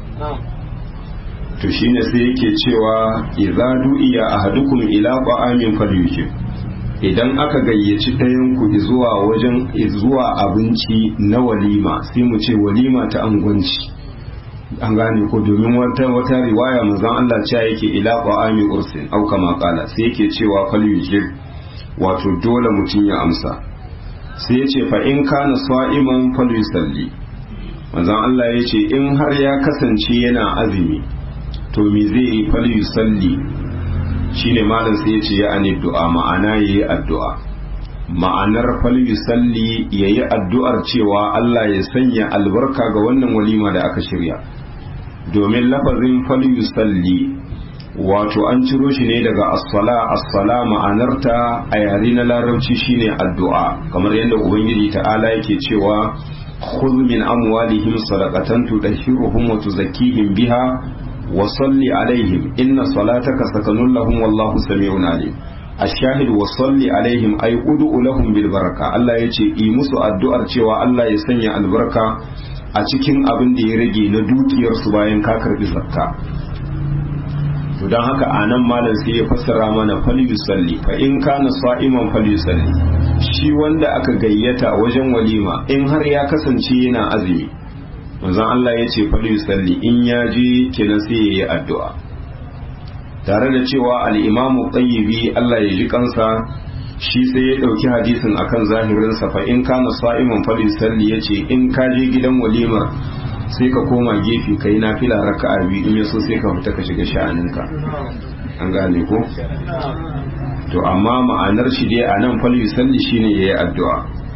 Speaker 1: To shine sai yake cewa idza du'iya ahadukum ila qa'amin falyujib, idan aka gayyaci ɗayan ku zuwa abinci na walima, sai mu ce walima ta angwanci, an gane ko, domin wata riwaya manzon Allah cewa yake ila qa'ami ursin au kama qala, sai yake cewa falyujib, wato dole mutum ya amsa. Sai ya ce fa in kana sa'iman falyusalli, manzon Allah ya ce in har ya kasance yana azumi, to me zai yi falyusalli, shine malam sai ya ce ya ani du'a, ma'ana yayi addu'a. Ma'anar falyusalli yayi addu'ar cewa Allah ya sanya albarka ga wannan walima da aka shirya, domin lafazin falyusalli wato an ciro shi ne daga as-sala ma'anarta a yare na larabci shine addu'a, kamar yadda ubangiji ta'ala yake cewa khudh min amwalihim sadaqatan tudahhiruhum wa tuzakkihim biha wa salli alaihim inna salataka sakanun lahum wallahu sami'un alim. ashahid wa salli alaihim ay ud'u lahum bil baraka, Allah yace yi musu addu'ar cewa Allah ya sanya albarka a cikin abin da ya rage na dukiyar su bayan ka karbi zakka. To dan haka anan malam sai ya fassara mana falyusalli, fa in kana sa'iman falyusalli, shi wanda aka gayyata wajen walima in har ya kasance yana azumi, manzon Allah yace falyusalli, in ya je kenan sai yayi addu'a. Tare da cewa al-Imamu Qayyibi Allah ya ji kansa, shi sai ya dauki hadisin akan zahirinsa, fa in kana sa'iman falyusalli, yace in ka je gidan walimar sai ka koma gefe kai nafila raka'a biyu, in yaso sai ka fita ka shiga sha'aninka. An gane ko? To amma ma'anar shi dai anan falyusalli shine yayi addu'a.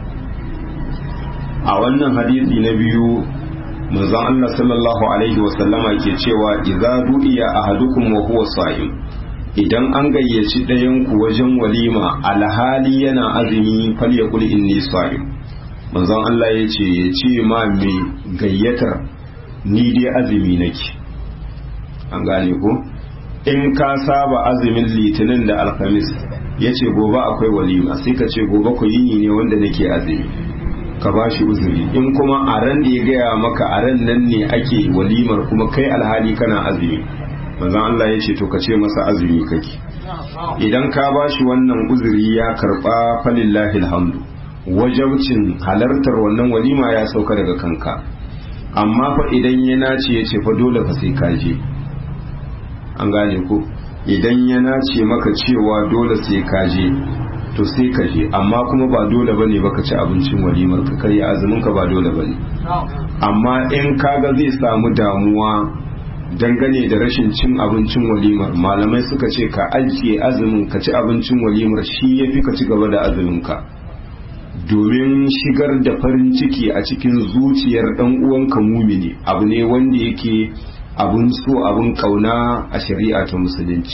Speaker 1: A wannan hadisi na biyu manzon Allah sallallahu alaihi wa sallama ke cewa idza du'iya ahadukum wa huwa sa'im, idan an gayyaci ɗayan ku wajen walima alhali yana azumi, falyaqul inni sa'im, manzon Allah ya ce ma mai gayyatar ni dai azumi nake. An gane ko? In ka saba azumin litinin da alhamis, ya ce gobe akwai walima, sai ka ce gobe ku yini ne wanda nake azumi, ka ba shi uzuri. In kuma a ran da ya gaya maka a ran nan ne ake walimar kuma kai alhali kana azumi, manzon Allah ya ce to ka ce masa azumi kake. Idan ka ba shi wannan uzuri ya karba, falillahi alhamdu, wajabcin halartar wannan walima ya sauka daga kanka. Amma fa idan ya nace ya ce fa dole fa sai ka je, an gane ko, idan ya nace maka cewa dole sai ka je, to sai ka je, amma kuma ba dole bane baka ci abincin walimar, ka karya azumin ka, ba dole bane. Amma in kaga zai samu damuwa dangane da rashin cin abincin walimar, malamai suka ce ka ajiye azumin ka ci abincin walimar, shi yafi ka ci gaba da azumin ka, domin shigar da farin ciki a cikin zuciyar dan uwanka mumini abu ne wanda yake abun so, abun kauna a shari'a ta musulunci.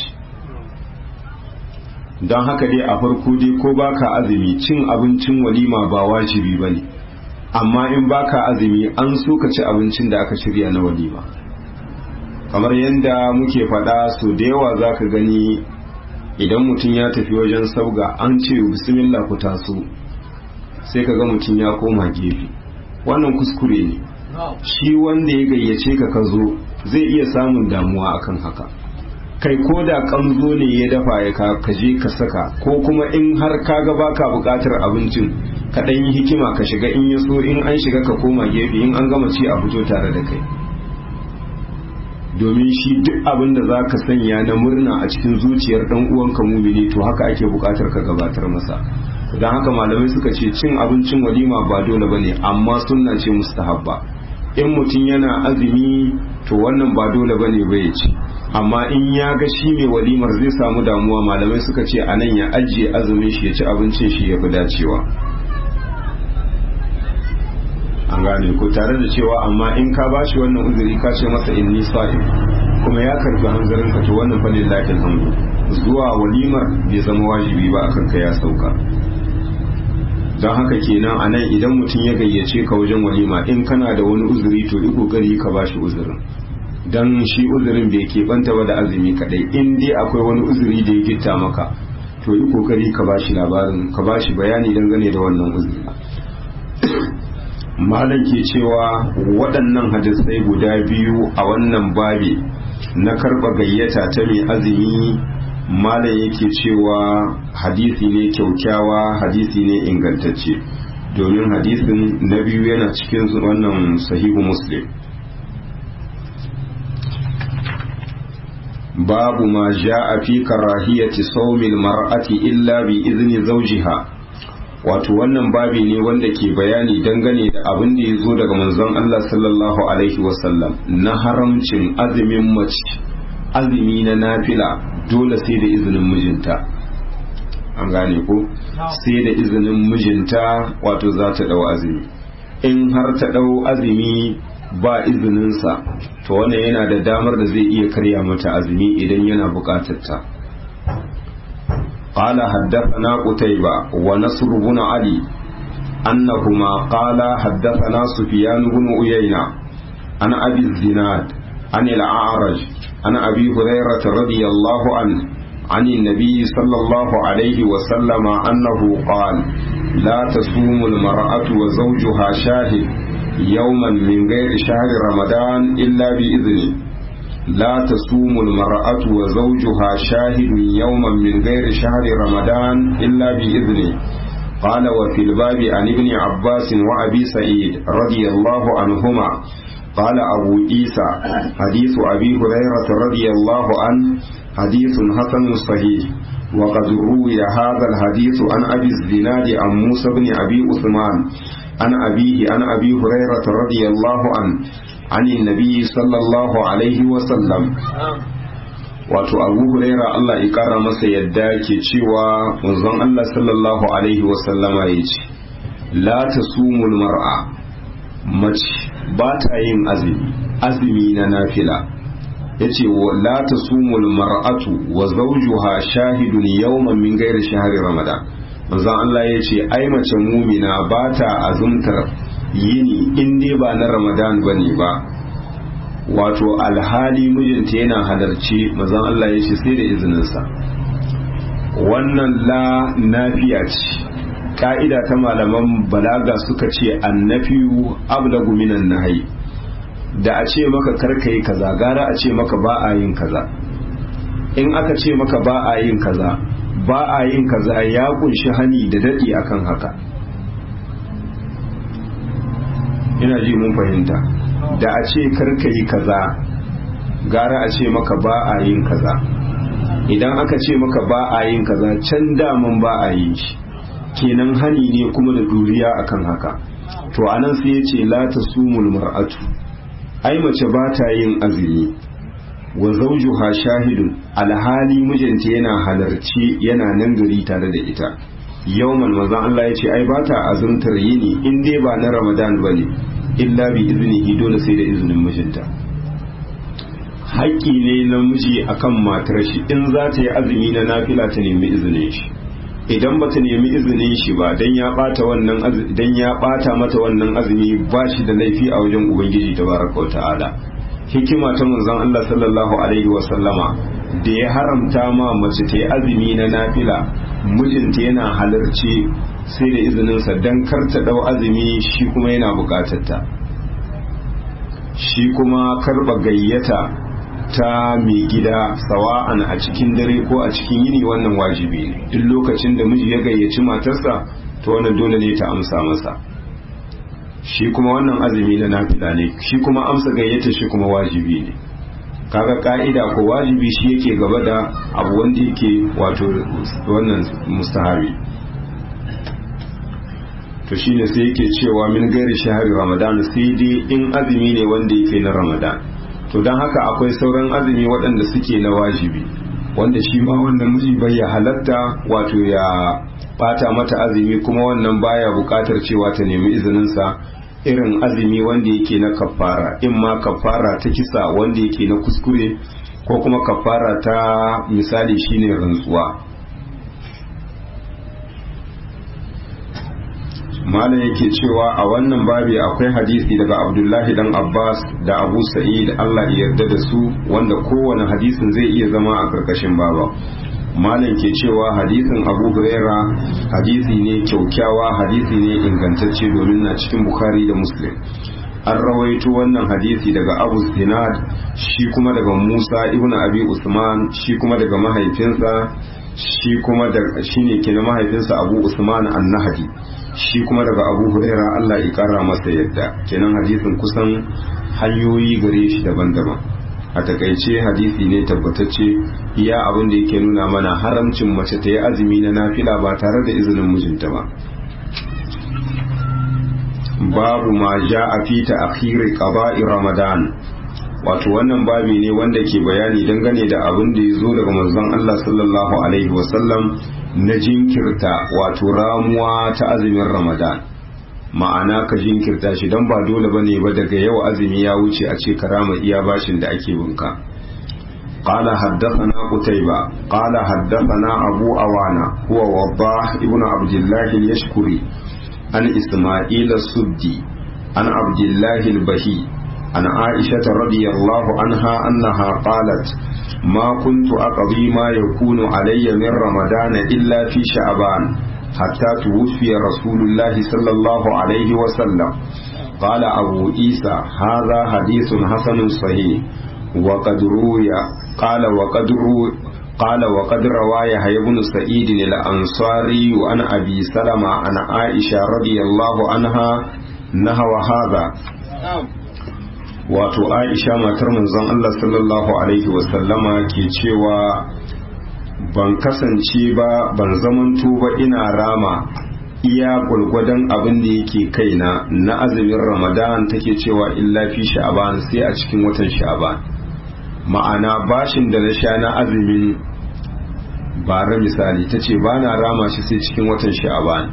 Speaker 1: Don haka dai a farko dai ko baka azumi, cin abincin walima ba wajibi bane, amma in baka azumi an so ka ci abincin da aka shirya na walima. kamar yadda muke faɗa su da yawa za ka gani idan mutum ya tafi wajen sauga an ce bismillah ku taso sai ka ga mutum ya koma gefe, wannan kuskure ne. Shi wanda ya gayyace ka zo zai iya samun damuwa akan haka, kai ko da kanzo ne ya dafa ya ka je ka saka, ko kuma in har ka ga baka bukatar abincin ka dan yi hikima ka shiga, in ya so in an shiga ka koma gefe, in an gama ci a fito tare da kai, domin shi duk abin da za ka sanya na murna a cikin zuciyar dan uwanka mumini to haka ake bukatar ka gabatar masa. don haka malamai suka ce cin abincin walima ba dole bane, amma sunna ce mustahabba. in mutum yana azumi to wannan ba dole bane bai ci, amma in ya ga shi mai walimar zai samu damuwa, malamai suka ce anan ya ajiye azumin shi ya ci abincin shi ya fi dacewa. an gane ko, tare da cewa amma in ka bashi wannan uzuri ka ce masa inni sa'im kuma ya karbi hanzarin ka, to wannan fa lillahi alhamdu, zuwa walimar bai zama wajibi ba akan ka, ya sauka. don haka kenan a nan idan mutum ya gayyace ka wajen walima, in kana da wani uzuri to yi kokari ka bashi uzurin, don shi uzurin bai keɓanta ba da azumi kadai. in dai akwai wani uzuri da ya gitta maka to yi kokari ka bashi labarin, ka bashi bayani dangane da wannan uzuri. malam ke cewa waɗannan hadisai guda biyu a wannan babi na karɓa gayyata ta mai azumi, malam yake cewa hadisi ne kyaukyawa, hadisi ne ingantacce, domin hadisin na biyu yana cikin wannan sahihu muslim. babu ma ja'a fi karahiyati sawmil mar'ati illa bi izni zawjiha, wato wannan babi ne wanda ke bayani dangane da abin da ya zo daga manzon Allah sallallahu alaihi wasallam na haramcin azumin mace, azumi na nafila dole sai da izinin mijinta. an gane ko, sai da izinin mijinta wato za ta dau azumi. in har ta dau azumi ba izininsa to wannan yana da damar da zai iya karya mata azumi idan yana bukatar ta. قال حدثنا قتيبة ونصر بن علي أنهما قال حدثنا سفيان بن عيينة عن أبي الزناد عن الأعرج عن أبي هريرة رضي الله عنه عن النبي صلى الله عليه وسلم أنه قال لا تصوم المرأة وزوجها شاهد يوما من غير شهر رمضان إلا بإذنه. لا تصوم المرأة وزوجها شاهد يوما من غير شهر رمضان إلا بإذنه. قال وفي الباب عن ابن عباس وأبي سعيد رضي الله عنهما. قال أبو عيسى حديث أبي هريرة رضي الله عنه حديث حسن صحيح. وقد روي هذا الحديث عن أبي الزناد عن موسى بن أبي عثمان عن أبيه عن أبي هريرة رضي الله عنه عن النبي صلى الله عليه وسلم. wato Abu Huraira Allah ya kara masa yadda ke cewa manzon Allah sallallahu alaihi wasallama ya ce la tasumul mar'a, mace ba ta yin azumi na nafila. yace la tasumul mar'atu wa zawjuha shahidun yawman min ghairi shahri ramadan. manzon Allah ya ce ai mace mumina ba ta azumtar yini in dai ba na ramadan bane ba, wato alhali mijinta yana halarci. manzon Allah ya ce sai da izininsa. wannan la nafiya ce, ka'ida ta malaman balaga suka ce annafiyu ablagu minan nahyi. da a ce maka karkai kaza gara a ce maka ba a yin kaza. in aka ce maka ba a yin kaza, ba a yin kaza ya kunshi hani da dadi akan haka. ina ji mun fahimta. da a ce karkai kaza gara a ce maka ba a yin kaza. idan aka ce maka ba a yin kaza can daman ba a yin shi, kenan hani ne kuma da duriya akan haka. to anan sai ya ce la tasumul mar'atu, ai mace ba ta yin azumi, wa zawjuha shahidun, alhali mijinta yana halarci yana nan gari tare da ita. yawman manzon Allah ya ce ai ba ta azumtar yini in dai ba na Ramadan bane illa bi iznihi, dole sai da izinin mijinta. haƙƙi ne na miji akan matar shi, in za ta yi azumi na nafila ta nemi izinin shi. idan ba ta nemi izinin shi ba dan ya bata mata wannan azumi ba shi da laifi a wajen ubangiji tabaraka wa ta'ala. hikima ta manzon Allah sallallahu alaihi wasallama da ya haramta ma mace ta yi azumi na nafila mijinta yana halarci sai da izininsa don karta dau azumi shi kuma yana bukatarta, shi kuma karba gayyata ta mai gida sawa'an a cikin dare ko a cikin yini wannan wajibi ne. Duk lokacin da miji ya gayyaci matarsa to wannan dole ne ta amsa masa, shi kuma wannan azumi na nafila ne, shi kuma amsa gayyata shi kuma wajibi ne. Kaga ka'ida ko wajibi shi yake gaba da abu wanda yake wato wannan mustahabi. To shine sai yake cewa min gairi shahari ramadan, sai dai in azumi ne wanda yake na ramadan. To don haka akwai sauran azumi waɗanda suke na wajibi, wanda shi ma wannan miji bai ya halatta wato ya bata mata azumi, kuma wannan baya buƙatar cewa ta nemi izininsa, irin azumi wanda yake na kafara, in ma kafara ta kisa wanda yake na kuskure, ko kuma kafara ta misali shine rantsuwa. malam yake cewa a wannan babi akwai hadisi daga Abdullahi dan Abbas da Abu Sa'id Allah ya yarda da su, wanda kowane hadisin zai iya zama a karkashin baba. malam ke cewa hadisin Abu Huraira hadisi ne kyaukyawa, hadisi ne ingantacce domin na cikin Bukhari da Muslim. An rawaito wannan hadisi daga Abu Zinad, shi kuma daga Musa ibn Abi Usman, shi kuma daga mahaifinsa, shine kenan mahaifinsa Abu Usman an-Nahdi, shi kuma daga Abu Huraira Allah ya kara masa yadda. Kenan hadisin kusan hanyoyi gare shi daban-daban. A takaice hadisi ne tabbatacce, iya abin da yake nuna mana haramcin mace ta yi azumi na nafila ba tare da izinin mijinta ba. Babu ma ja'a fi ta'khiri qada'i Ramadan, wato wannan babi ne wanda ke bayani dangane da abin da ya zo daga manzon Allah sallallahu alaihi wasallam na jinkirta wato ramuwa ta azumin Ramadan. Ma'ana ka jinkirta shi don ba dole bane ba daga yau azumi ya wuce a ce karama iya bashin da ake binka. قال حدثنا قتيبة قال حدثنا أبو أوانا هو وضاح ابن عبد الله اليشكري عن إسماعيل السدي عن عبد الله البهي عن عائشة رضي الله عنها أنها قالت ما كنت أقضي ما يكون علي من رمضان إلا في شعبان حتى توفي رسول الله صلى الله عليه وسلم. قال أبو عيسى هذا حديث حسن صحيح وقد روي قال وقد روى يحيى بن سعيد الأنصاري عن أبي سلمة عن عائشة رضي الله عنها نحو هذا. wato Aisha matar manzon Allah sallallahu alaihi wasallama ke cewa ban kasance ba, ban zamanto ba ina rama iya gwargwadon abin da yake kaina na azumin Ramadan, take cewa illa fi sha'ban, sai a cikin watan sha'ban. Ma'ana bashin da na sha na azumin bara misali, ta ce ba na rama shi sai cikin watan sha'ban.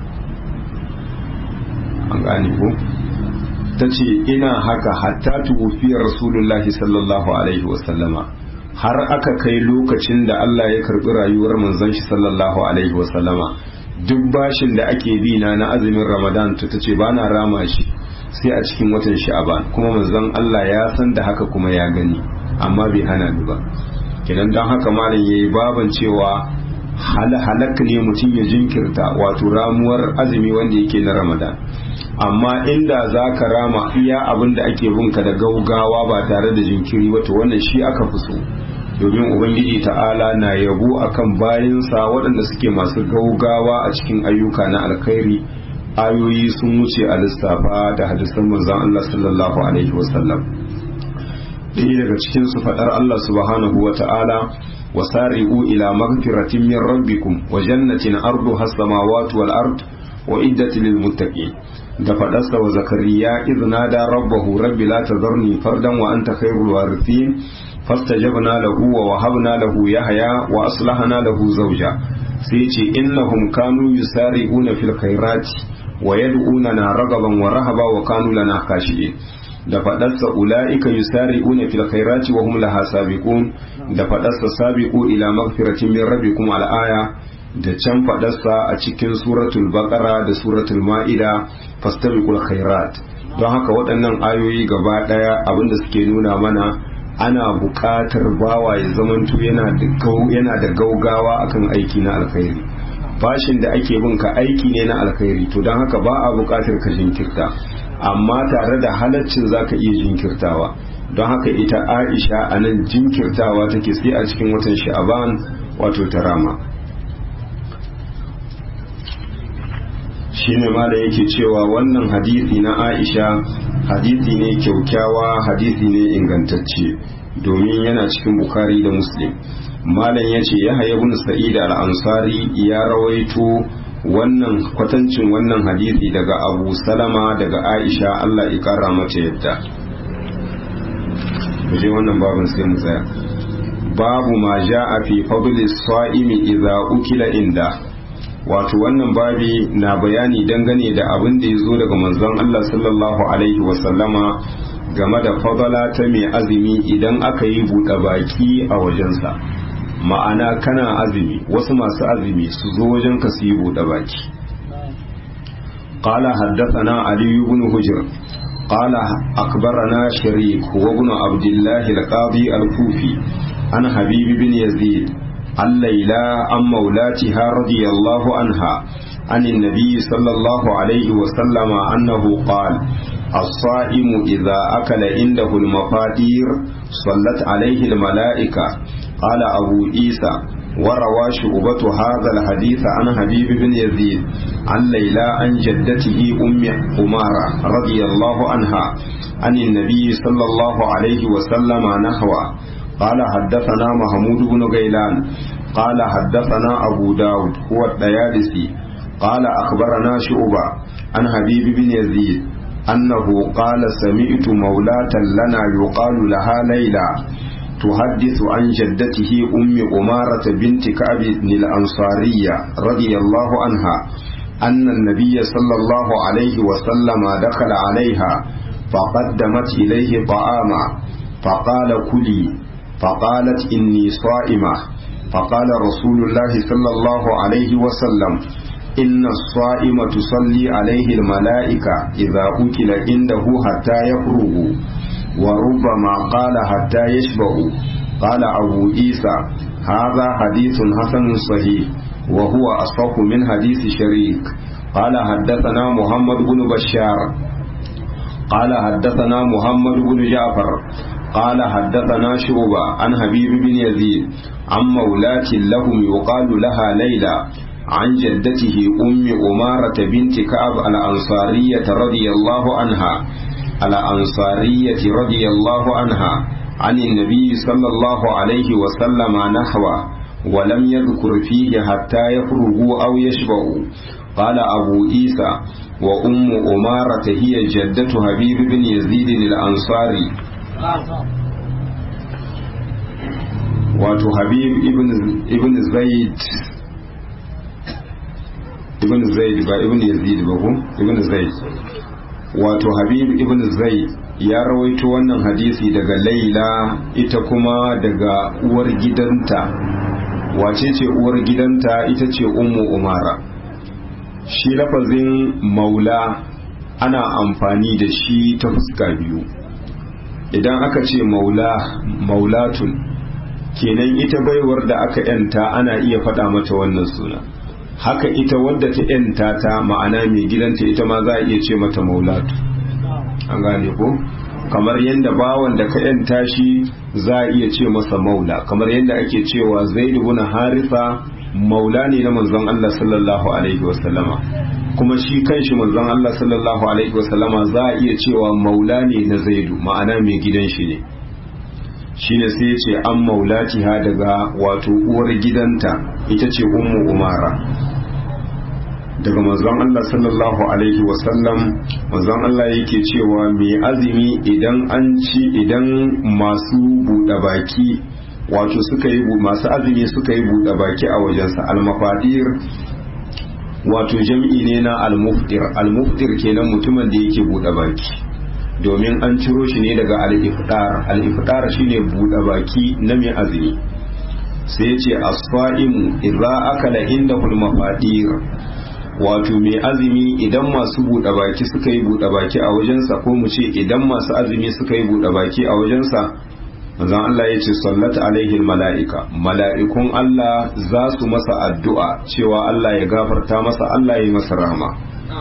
Speaker 1: An gane ko? Ta ce ina haka hatta tuwufiyar Rasulullahi sallallahu alaihi wasallama, har aka kai lokacin da Allah ya karbi rayuwar manzon shi sallallahu alaihi wasallama. Duk bashin da ake bi na azumin Ramadan to tace ba na rama shi sai a cikin watan sha'ban, kuma manzon Allah ya san da haka kuma ya gani, amma bai hana ni ba. Kidan dan haka malam yayi baban cewa halak ne mutum ya jinkirta wato ramuwar azumi wanda yake na Ramadan, amma inda za ka rama iya abin da ake binka da gaugawa ba tare da jinkiri wato wannan shi aka fi so, domin ubangiji ta'ala na yabo akan bayinsa waɗanda suke masu gaugawa a cikin ayyuka na alkhairi. Ayoyi sun wuce a lissafa da hadisan manzon Allah sallallahu alaihi wasallam. Ɗaya daga cikin su faɗar Allah subhanahu wa ta'ala wasari'u ila magfiratin min rabbikum wa jannatin arduha as-samawati wal ard wa iddatil lil muttaqin. Da faɗarsa wa zakariya idh nada rabbahu rabbi la tadharni fardan wa anta khairul warithin fastajabna lahu wa wahabna lahu yahya wa aslahna lahu zawja. Sai ce innahum kanu yusari'una fil khairati wa yad'unana ragaban wa rahaba wa kanu lana khashi'in. Da faɗarsa ula'ika yusari'una fil khairati wa hum laha sabiqun. Da faɗarsa sabiqu ila maghfiratin min rabbikum al-aya. Da can faɗarsa a cikin suratul baqara da suratul ma'ida fastabiqul khairat. Don haka waɗannan ayoyi gaba ɗaya abinda suke nuna mana ana buƙatar bawa ya zamanto yana da gaugawa akan aiki na alkhairi. Bashin da ake bin ka aiki ne na alkhairi, to don haka ba a buƙatar ka jinkirta, amma tare da halaccin zaka iya jinkirtawa. Don haka ita Aisha a nan jinkirtawa take sai a cikin watan Sha'aban wato ta rama. Shine ma da yake cewa wannan hadisi na Aisha hadisi ne kyaukyawa, hadisi ne ingantacce, domin yana cikin Bukhari da Muslim. Malam yace Yahya ibn Sa'id al-Ansari ya rawaito wannan kwatancin wannan hadisi daga Abu Salama daga Aisha, Allah ya kara mata yadda. Muje wannan babin sai mu tsaya. Babu ma ja'a fi fadli as-sa'imi idza ukila inda. Wato wannan babi na bayani dangane da abin da ya zo daga manzon Allah sallallahu alaihi wasallama game da fadala ta mai azumi idan aka yi buɗe baki a wajensa. Ma'ana kana azumi, wasu masu azumi su zo wajen ka su yi buɗe baki. Qala haddathana Ali ibn Hujr qala akbarana Sharik wa ibn Abdullah al-Qadi al-Kufi an Habib ibn Yazid الليلى عن مولاتها رضي الله عنها عن النبي صلى الله عليه وسلم أنه قال الصائم إذا أكل عنده المفاتير صلت عليه الملائكة. قال أبو عيسى وروى شعبة هذا الحديث عن حبيب بن يزيد عن ليلى عن جدته أم أمارة رضي الله عنها عن النبي صلى الله عليه وسلم نحوه. قال حدثنا محمود بن غيلان قال حدثنا أبو داود هو الطيالسي قال أخبرنا شعبة عن حبيب بن يزيد أنه قال سمعت مولاة لنا يقال لها ليلى تحدث عن جدته أم أمارة بنت كعب الأنصارية رضي الله عنها أن النبي صلى الله عليه وسلم دخل عليها فقدمت إليه طعاما فقال كلي فقالت إني صائمة. فقال رسول الله صلى الله عليه وسلم إن الصائم تصلي عليه الملائكة إذا أكل عنده حتى يفرغوا وربما قال حتى يشبعوا. قال أبو عيسى هذا حديث حسن صحيح وهو أصح من حديث شريك. قال حدثنا محمد بن بشار قال حدثنا محمد بن جعفر قال حدثنا شعبة عن حبيب بن يزيد عن مولاة لهم يقال لها ليلى عن جدته أم أمارة بنت كعب الأنصارية رضي الله عنها عن النبي صلى الله عليه وسلم نحوه ولم يذكر فيه حتى يفرغوا أو يشبعوا. قال أبو عيسى وأم أمارة هي جدة حبيب بن يزيد الأنصاري. wato Habib ibn Zaid ba ibn Yazid ba ko ibn Zaid. Wato Habib ibn Zaid ya rawaito wannan hadisi daga Laila, ita kuma daga uwar gidanta. Wace ce uwar gidanta? Ita ce Ummu Umara. Shi lafazin maula ana amfani da shi ta fuska biyu. Idan aka ce maulatun, kenan ita baiwar da aka yanta ana iya faɗa mata wannan suna. Haka ita wadda ta yanta ta, ma'ana mai gidanta, ita ma za a iya ce mata maulatu. An gane ko? Kamar yadda bawan da ka yanta shi za a iya ce masa maula, kamar yadda ake cewa Zaid ibn Haritha maula ne na manzon Allah sallallahu alaihi wasallama, kuma shi kanshi manzon Allah sallallahu alaihi wasallama za a iya cewa maula ne na Zaidu, ma'ana mai gidan shi ne. Shine sai ce an maulatiha daga wato uwar gidanta, ita ce Ummu Umara. Daga manzon Allah sallallahu alaihi wasallam, manzon Allah yake cewa mai azumi idan masu buɗe baki wato masu azumi suka yi buɗe baki a wajensa. Al-mafadir wato jam'i ne na al-muftir. Al-muftir kenan mutumin da yake buɗe baki, domin an ciro shi ne daga al-iftar. Al-iftar shine buɗe baki na mai azumi. Sai ce as-sa'imu idza akala indahu al-mafadir, wato mai azumi idan masu buɗe baki suka yi buɗe baki a wajensa, ko mu ce idan masu azumi suka yi buɗe baki a wajensa, manzon Allah ya ce sallata alaihi mala'ika, mala'ikun Allah za su masa addu'a cewa Allah ya gafarta masa, Allah ya yi masa rahama.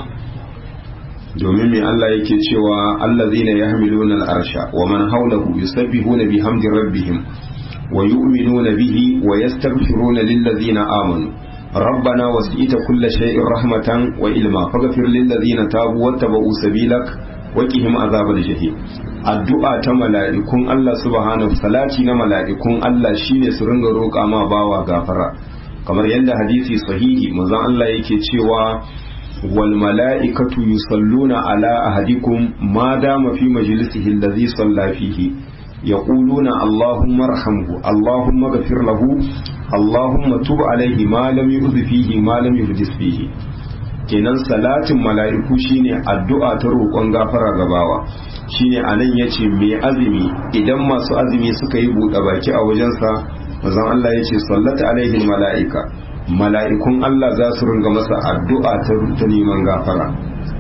Speaker 1: Domin mai Allah yake cewa allazina yahmiluna al-arsha wa man hawlahu yusabbihuna bihamdi rabbihim wa yu'minuna bihi wa yastaghfiruna lillazina amanu rabbana wasi'ta kulla shay'in rahmatan wa ilma faghfir lillazina tabu wattaba'u sabilak wa qihim azabal jahim. Addu'a ta mala'ikun Allah subhanahu, salati na mala'ikun Allah shine su ringa roƙa ma bawa gafara, kamar yadda hadisi sahihi manzon Allah yake cewa wal mala'ikatu yusalluna ala ahadikum ma dama fi majlisihi allazi salla fihi yaquluna allahumma arhamhu allahumma ghfir lahu allahumma tub alayhi ma lam yuhdith fihi ma lam yuhdith fihi. Kenan salatin mala'iku shine addu'a ta roƙon gafara ga bawa. Shine anan yace mai azumi idan masu azumi suka yi buɗe baki a wajensa, manzon Allah yace sallata alaihi mala'ika, mala'ikun Allah za su ringa masa addu'a ta neman gafara.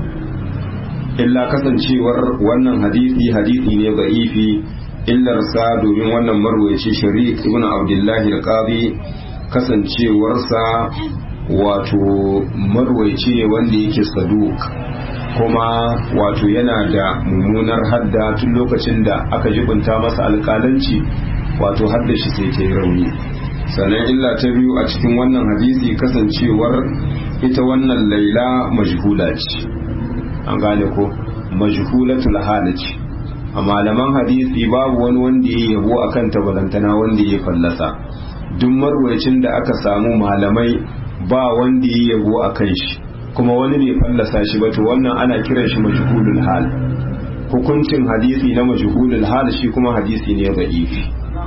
Speaker 1: Illa kasancewar wannan hadisi ne da'ifi, illarsa domin wannan marwayaci Sharik ibn Abdullahi al-Qadi kasancewarsa wato marwayaci ne wanda yake saduk, kuma wato yana da mummunar hadda. Tun lokacin da aka jibinta masa alƙalanci wato hadda shi sai ta yi rauni. Sannan illa ta biyu a cikin wannan hadisi kasancewar ita wannan Laila majhula ce, an gane ko, majhulatul hal ce. A malaman hadisi babu wani wanda ya yabo akan ta balantana wanda ya fallasa. Duk marwayacin da aka samu malamai ba wanda ya yabo akan shi kuma wani bai fallasa shi ba, to wannan ana kiran shi majhulul hal. Hukuncin hadisi na majhulul hal shi kuma hadisi ne da'ifi.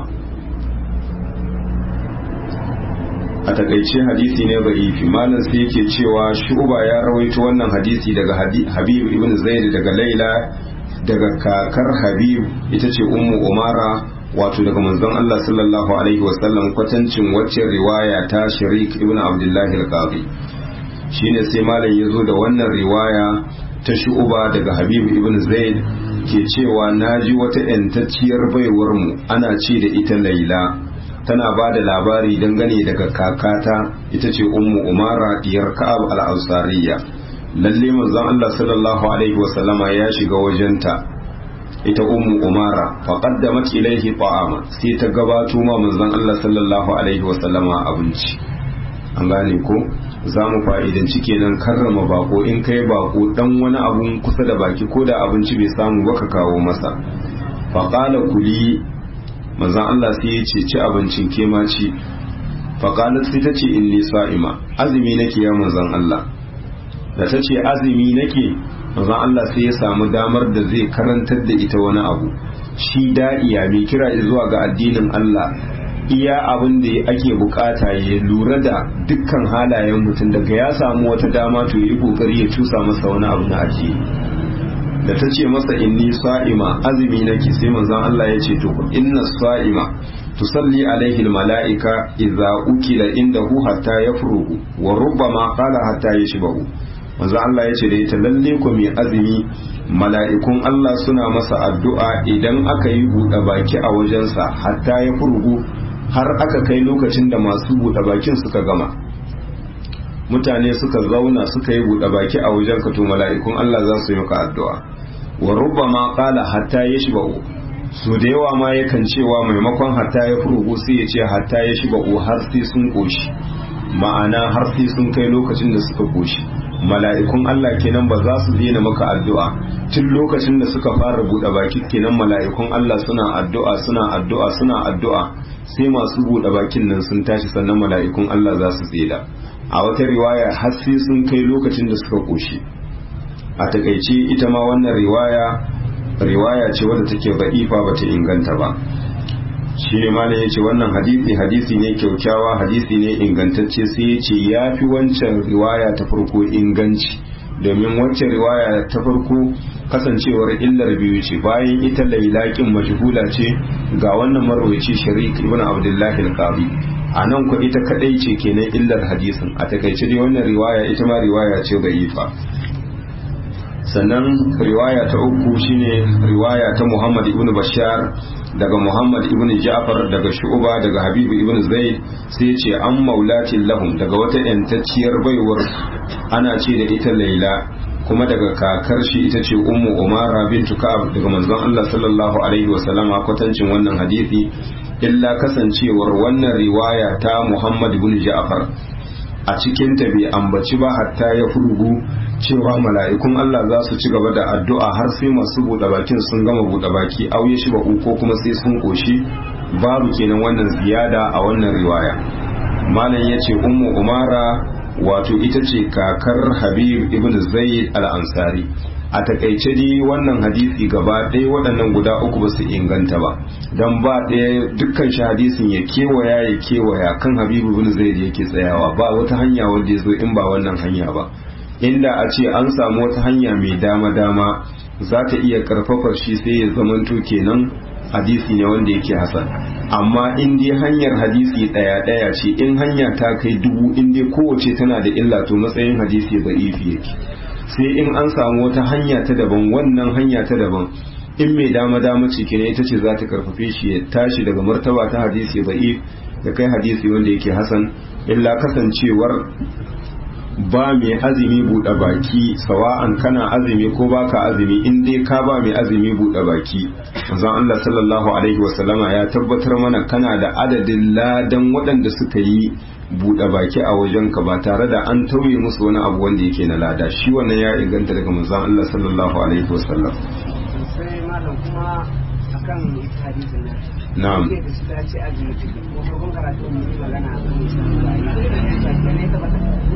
Speaker 1: A takaice hadisi ne da'ifi. Malam sai yake cewa Shu'ba ya rawaito wannan hadisi daga Habib ibn Zaid daga Laila daga kakar Habib ita ce Ummu Umara, wato daga manzon Allah sallallahu alaihi wasallam, kwatancin wacce riwaya ta Sharik ibn Abdullahi al-Qadi. Shine sai malam ya zo da wannan riwaya ta Shu'ba daga Habib ibn Zaid ke cewa naji wata yantacciyar baiwar mu ana ce da ita Laila, tana ba da labari dangane daga kakata ita ce Ummu Umara diyar Ka'ab al-Ansariya. Lalle manzon Allah sallallahu alaihi wasallama ya shiga wajenta ita Ummu Umara, fa qaddamat ilaihi ta'ama, sai ta gabato ma manzon Allah sallallahu alaihi wasallama abinci. An gane ko, za mu fa'idanci kenan karrama bako. In kai bako dan wani abun kusa da baki ko da abinci bai samu ba ka kawo masa. Fa qala kuli, manzon Allah sai ya ce ci abincin ke ma ci. Fa qalat sai ta ce inni sa'ima, azumi nake ya manzon Allah. Da ta ce azumi nake, manzon Allah sai ya samu damar da zai karantar da ita wani abu. Shi da'iya mai kira zuwa ga addinin Allah, iya abin da ake bukata ya lura da dukkan halayen mutum, daga ya samu wata dama to yi kokari ya cusa masa wani abu na addini. Da ta ce masa inni sa'ima, azumi nake, sai manzon Allah ya ce to inna sa'ima tusalli alaihi almala'ika idza ukila indahu hatta yafruhu wa rubbama qala hatta yashbahu. manzo Allah ya ce da ita lalle ku mai azumi mala'ikun Allah suna masa addu'a idan aka yi buɗe baki a wajensa hatta ya furgu, har aka kai lokacin da masu buɗe bakin suka gama, mutane suka zauna suka yi buɗe baki a wajen ka, to mala'ikun Allah za su yi maka addu'a. Wa rubbama qala hatta yashba'u, su da yawa ma yakan cewa maimakon hatta ya furgu sai ya ce hatta yashba'u, har sai sun koshi, ma'ana har sai sun kai lokacin da suka koshi. Mala'ikun Allah kenan ba za su daina maka addu'a tun lokacin da suka fara buɗe baki, kenan mala'ikun Allah suna addu'a suna addu'a suna addu'a sai masu buɗe bakin nan sun tashi, sannan mala'ikun Allah za su tsela. A wata riwaya har sai sun kai lokacin da suka koshi. A takaice ita ma wannan riwaya ce wadda take da'ifa, bata inganta ba. shi ne malam ya ce wannan hadisi ne kyaukyawa, hadisi ne ingantacce, sai ya ce ya fi wancan riwaya ta farko inganci, domin wancan riwaya ta farko kasancewar illar biyu ce, bayan ita lailakin majhula ce, ga wannan marwaci Sharik ibn Abdullahi al-Qadi, a nan ku ita kadai ce kenan illar hadisin. A takaice dai wannan riwaya ita ma riwaya ce da'ifa. sannan riwaya ta uku shine riwaya ta Muhammad ibn Bashar daga Muhammad ibn Ja'far daga Shu'ba daga Habibu ibn Zaid sai ya ce an maulatin lahum daga wata yantacciyar baiwar ana ce da ita Laila kuma daga kakar shi ita ce Ummu Umara bintu Ka'ab daga manzon Allah sallallahu alaihi wasallama kwatancin wannan hadisi illa kasancewar wannan riwaya ta Muhammad ibn Ja'far a cikin ta bai ambaci ba hatta ya furgu cewa mala'ikun Allah za su ci gaba da addu'a har sai masu buɗe bakin sun gama buɗe baki auye shi ba ko kuma sai sun koshi babu kenan wannan ziyada a wannan riwaya. Malam yace Ummu Umara wato ita ce kakar Habib ibn Zaid al-Ansari. A takaice dai wannan hadisi gaba ɗaya waɗannan guda uku ba su inganta ba don ba ɗaya dukkan shi hadisin ya kewaya kan Habibu ibn Zaid yake tsayawa ba wata hanya wanda ya zo in ba wannan hanya ba. Inda a ce an samu wata hanya mai dama za ta iya karfafar shi sai ya zamanto kenan hadisi ne wanda yake hasan, amma in dai hanyar hadisi ɗaya ce in hanya ta kai 1000 in dai kowace tana da illa to matsayin hadisi da'ifi yake. Sai in an samu wata hanya ta daban, wannan hanya ta daban in mai dama ce kenan ita ce za ta karfafe shi ya tashi daga martaba ta hadisi da'if da kai hadisi wanda yake hasan. Illa kasancewar ba mai azumi buɗe baki sawa'an kana azumi ko baka azumi in dai ka ba mai azumi buɗe baki manzon Allah sallallahu alaihi wasallama ya tabbatar mana kana da adadin ladan waɗanda suka yi buɗe baki a wajenka ba tare da an tauye musu wani abu wanda yake na lada. Shi wannan ya inganta daga manzon Allah sallallahu alaihi wasallam.
Speaker 3: sai malam kuma akan hadisin nan
Speaker 1: na'am
Speaker 3: da shi ta ce azumi take ko kuma karatu mun yi magana akan shi ne ta bata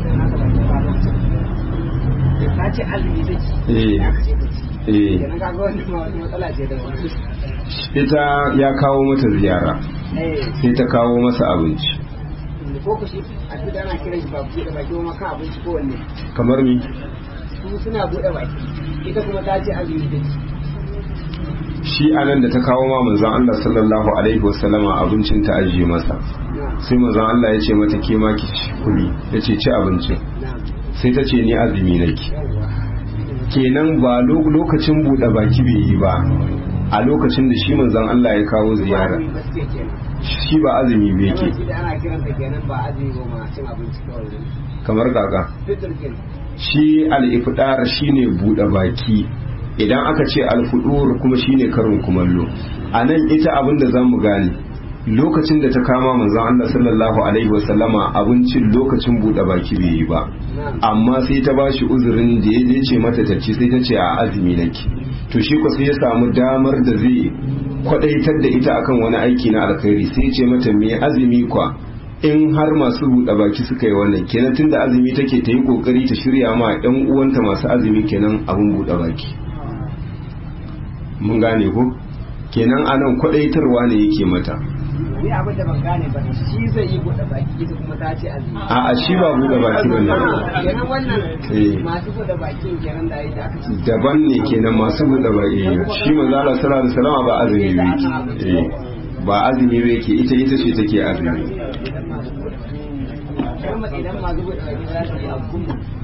Speaker 3: ta ce azumi take kenan kaga wannan matsala ce da wani
Speaker 1: ita ya kawo mata ziyara sai ta kawo masa abinci
Speaker 3: ko ku shi a gida ana kiran shi ba buɗe baki kuma kan abinci ko wanne
Speaker 1: kamar ni
Speaker 3: su suna buɗe baki ita kuma ta ce azumi take
Speaker 1: shi anan da ta kawo ma manzon Allah sallallahu alaihi wasallama abincin ta ajiye masa sai manzon Allah ya ce mata ke ma ki ci kuli ya ce ci abincin sai ta ce ni azumi nake kenan ba lokacin buɗe baki bai yi ba a lokacin da shi manzon Allah ya kawo ziyara shi ba azumi bai ke kamar gaga shi al-ifdar shine buɗe baki idan aka ce al-fudur kuma shine karin kumallo anan ita abinda zamu gane lokacin da ta kama manzon Allah sallallahu alaihi wasallama abincin lokacin buɗe baki bai yi ba amma sai ta bashi uzurin da ya ce mata ta ci sai ta ce a azumi nake to shi ko sai ya samu damar da zai kwadaitar da ita akan wani aiki na alkhairi sai ya ce mata me azumi kwa in har masu buɗe baki suka yi wannan kenan tunda azumi take ta yi kokari ta shirya ma ɗan uwanta masu azumi kenan abin buɗe baki mun gane ko kenan anan kwadaitarwa ne yake mata
Speaker 3: ni abin da ban gane ba shi zai yi buɗe baki ita kuma ta ce azumi
Speaker 1: a shi ba buɗe baki bane
Speaker 3: kenan wannan masu buɗe baki kenan da aka ce
Speaker 1: daban ne kenan masu buɗe baki shi manzo Allah sallallahu alaihi wasallam ba azumi yake ba azumi yake ita ce take azumi
Speaker 3: idan masu buɗe baki za su yi abu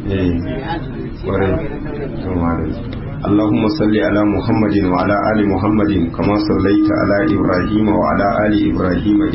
Speaker 1: kwarai اللهم صل على محمد وعلى آل محمد كما صليت على إبراهيم وعلى آل إبراهيم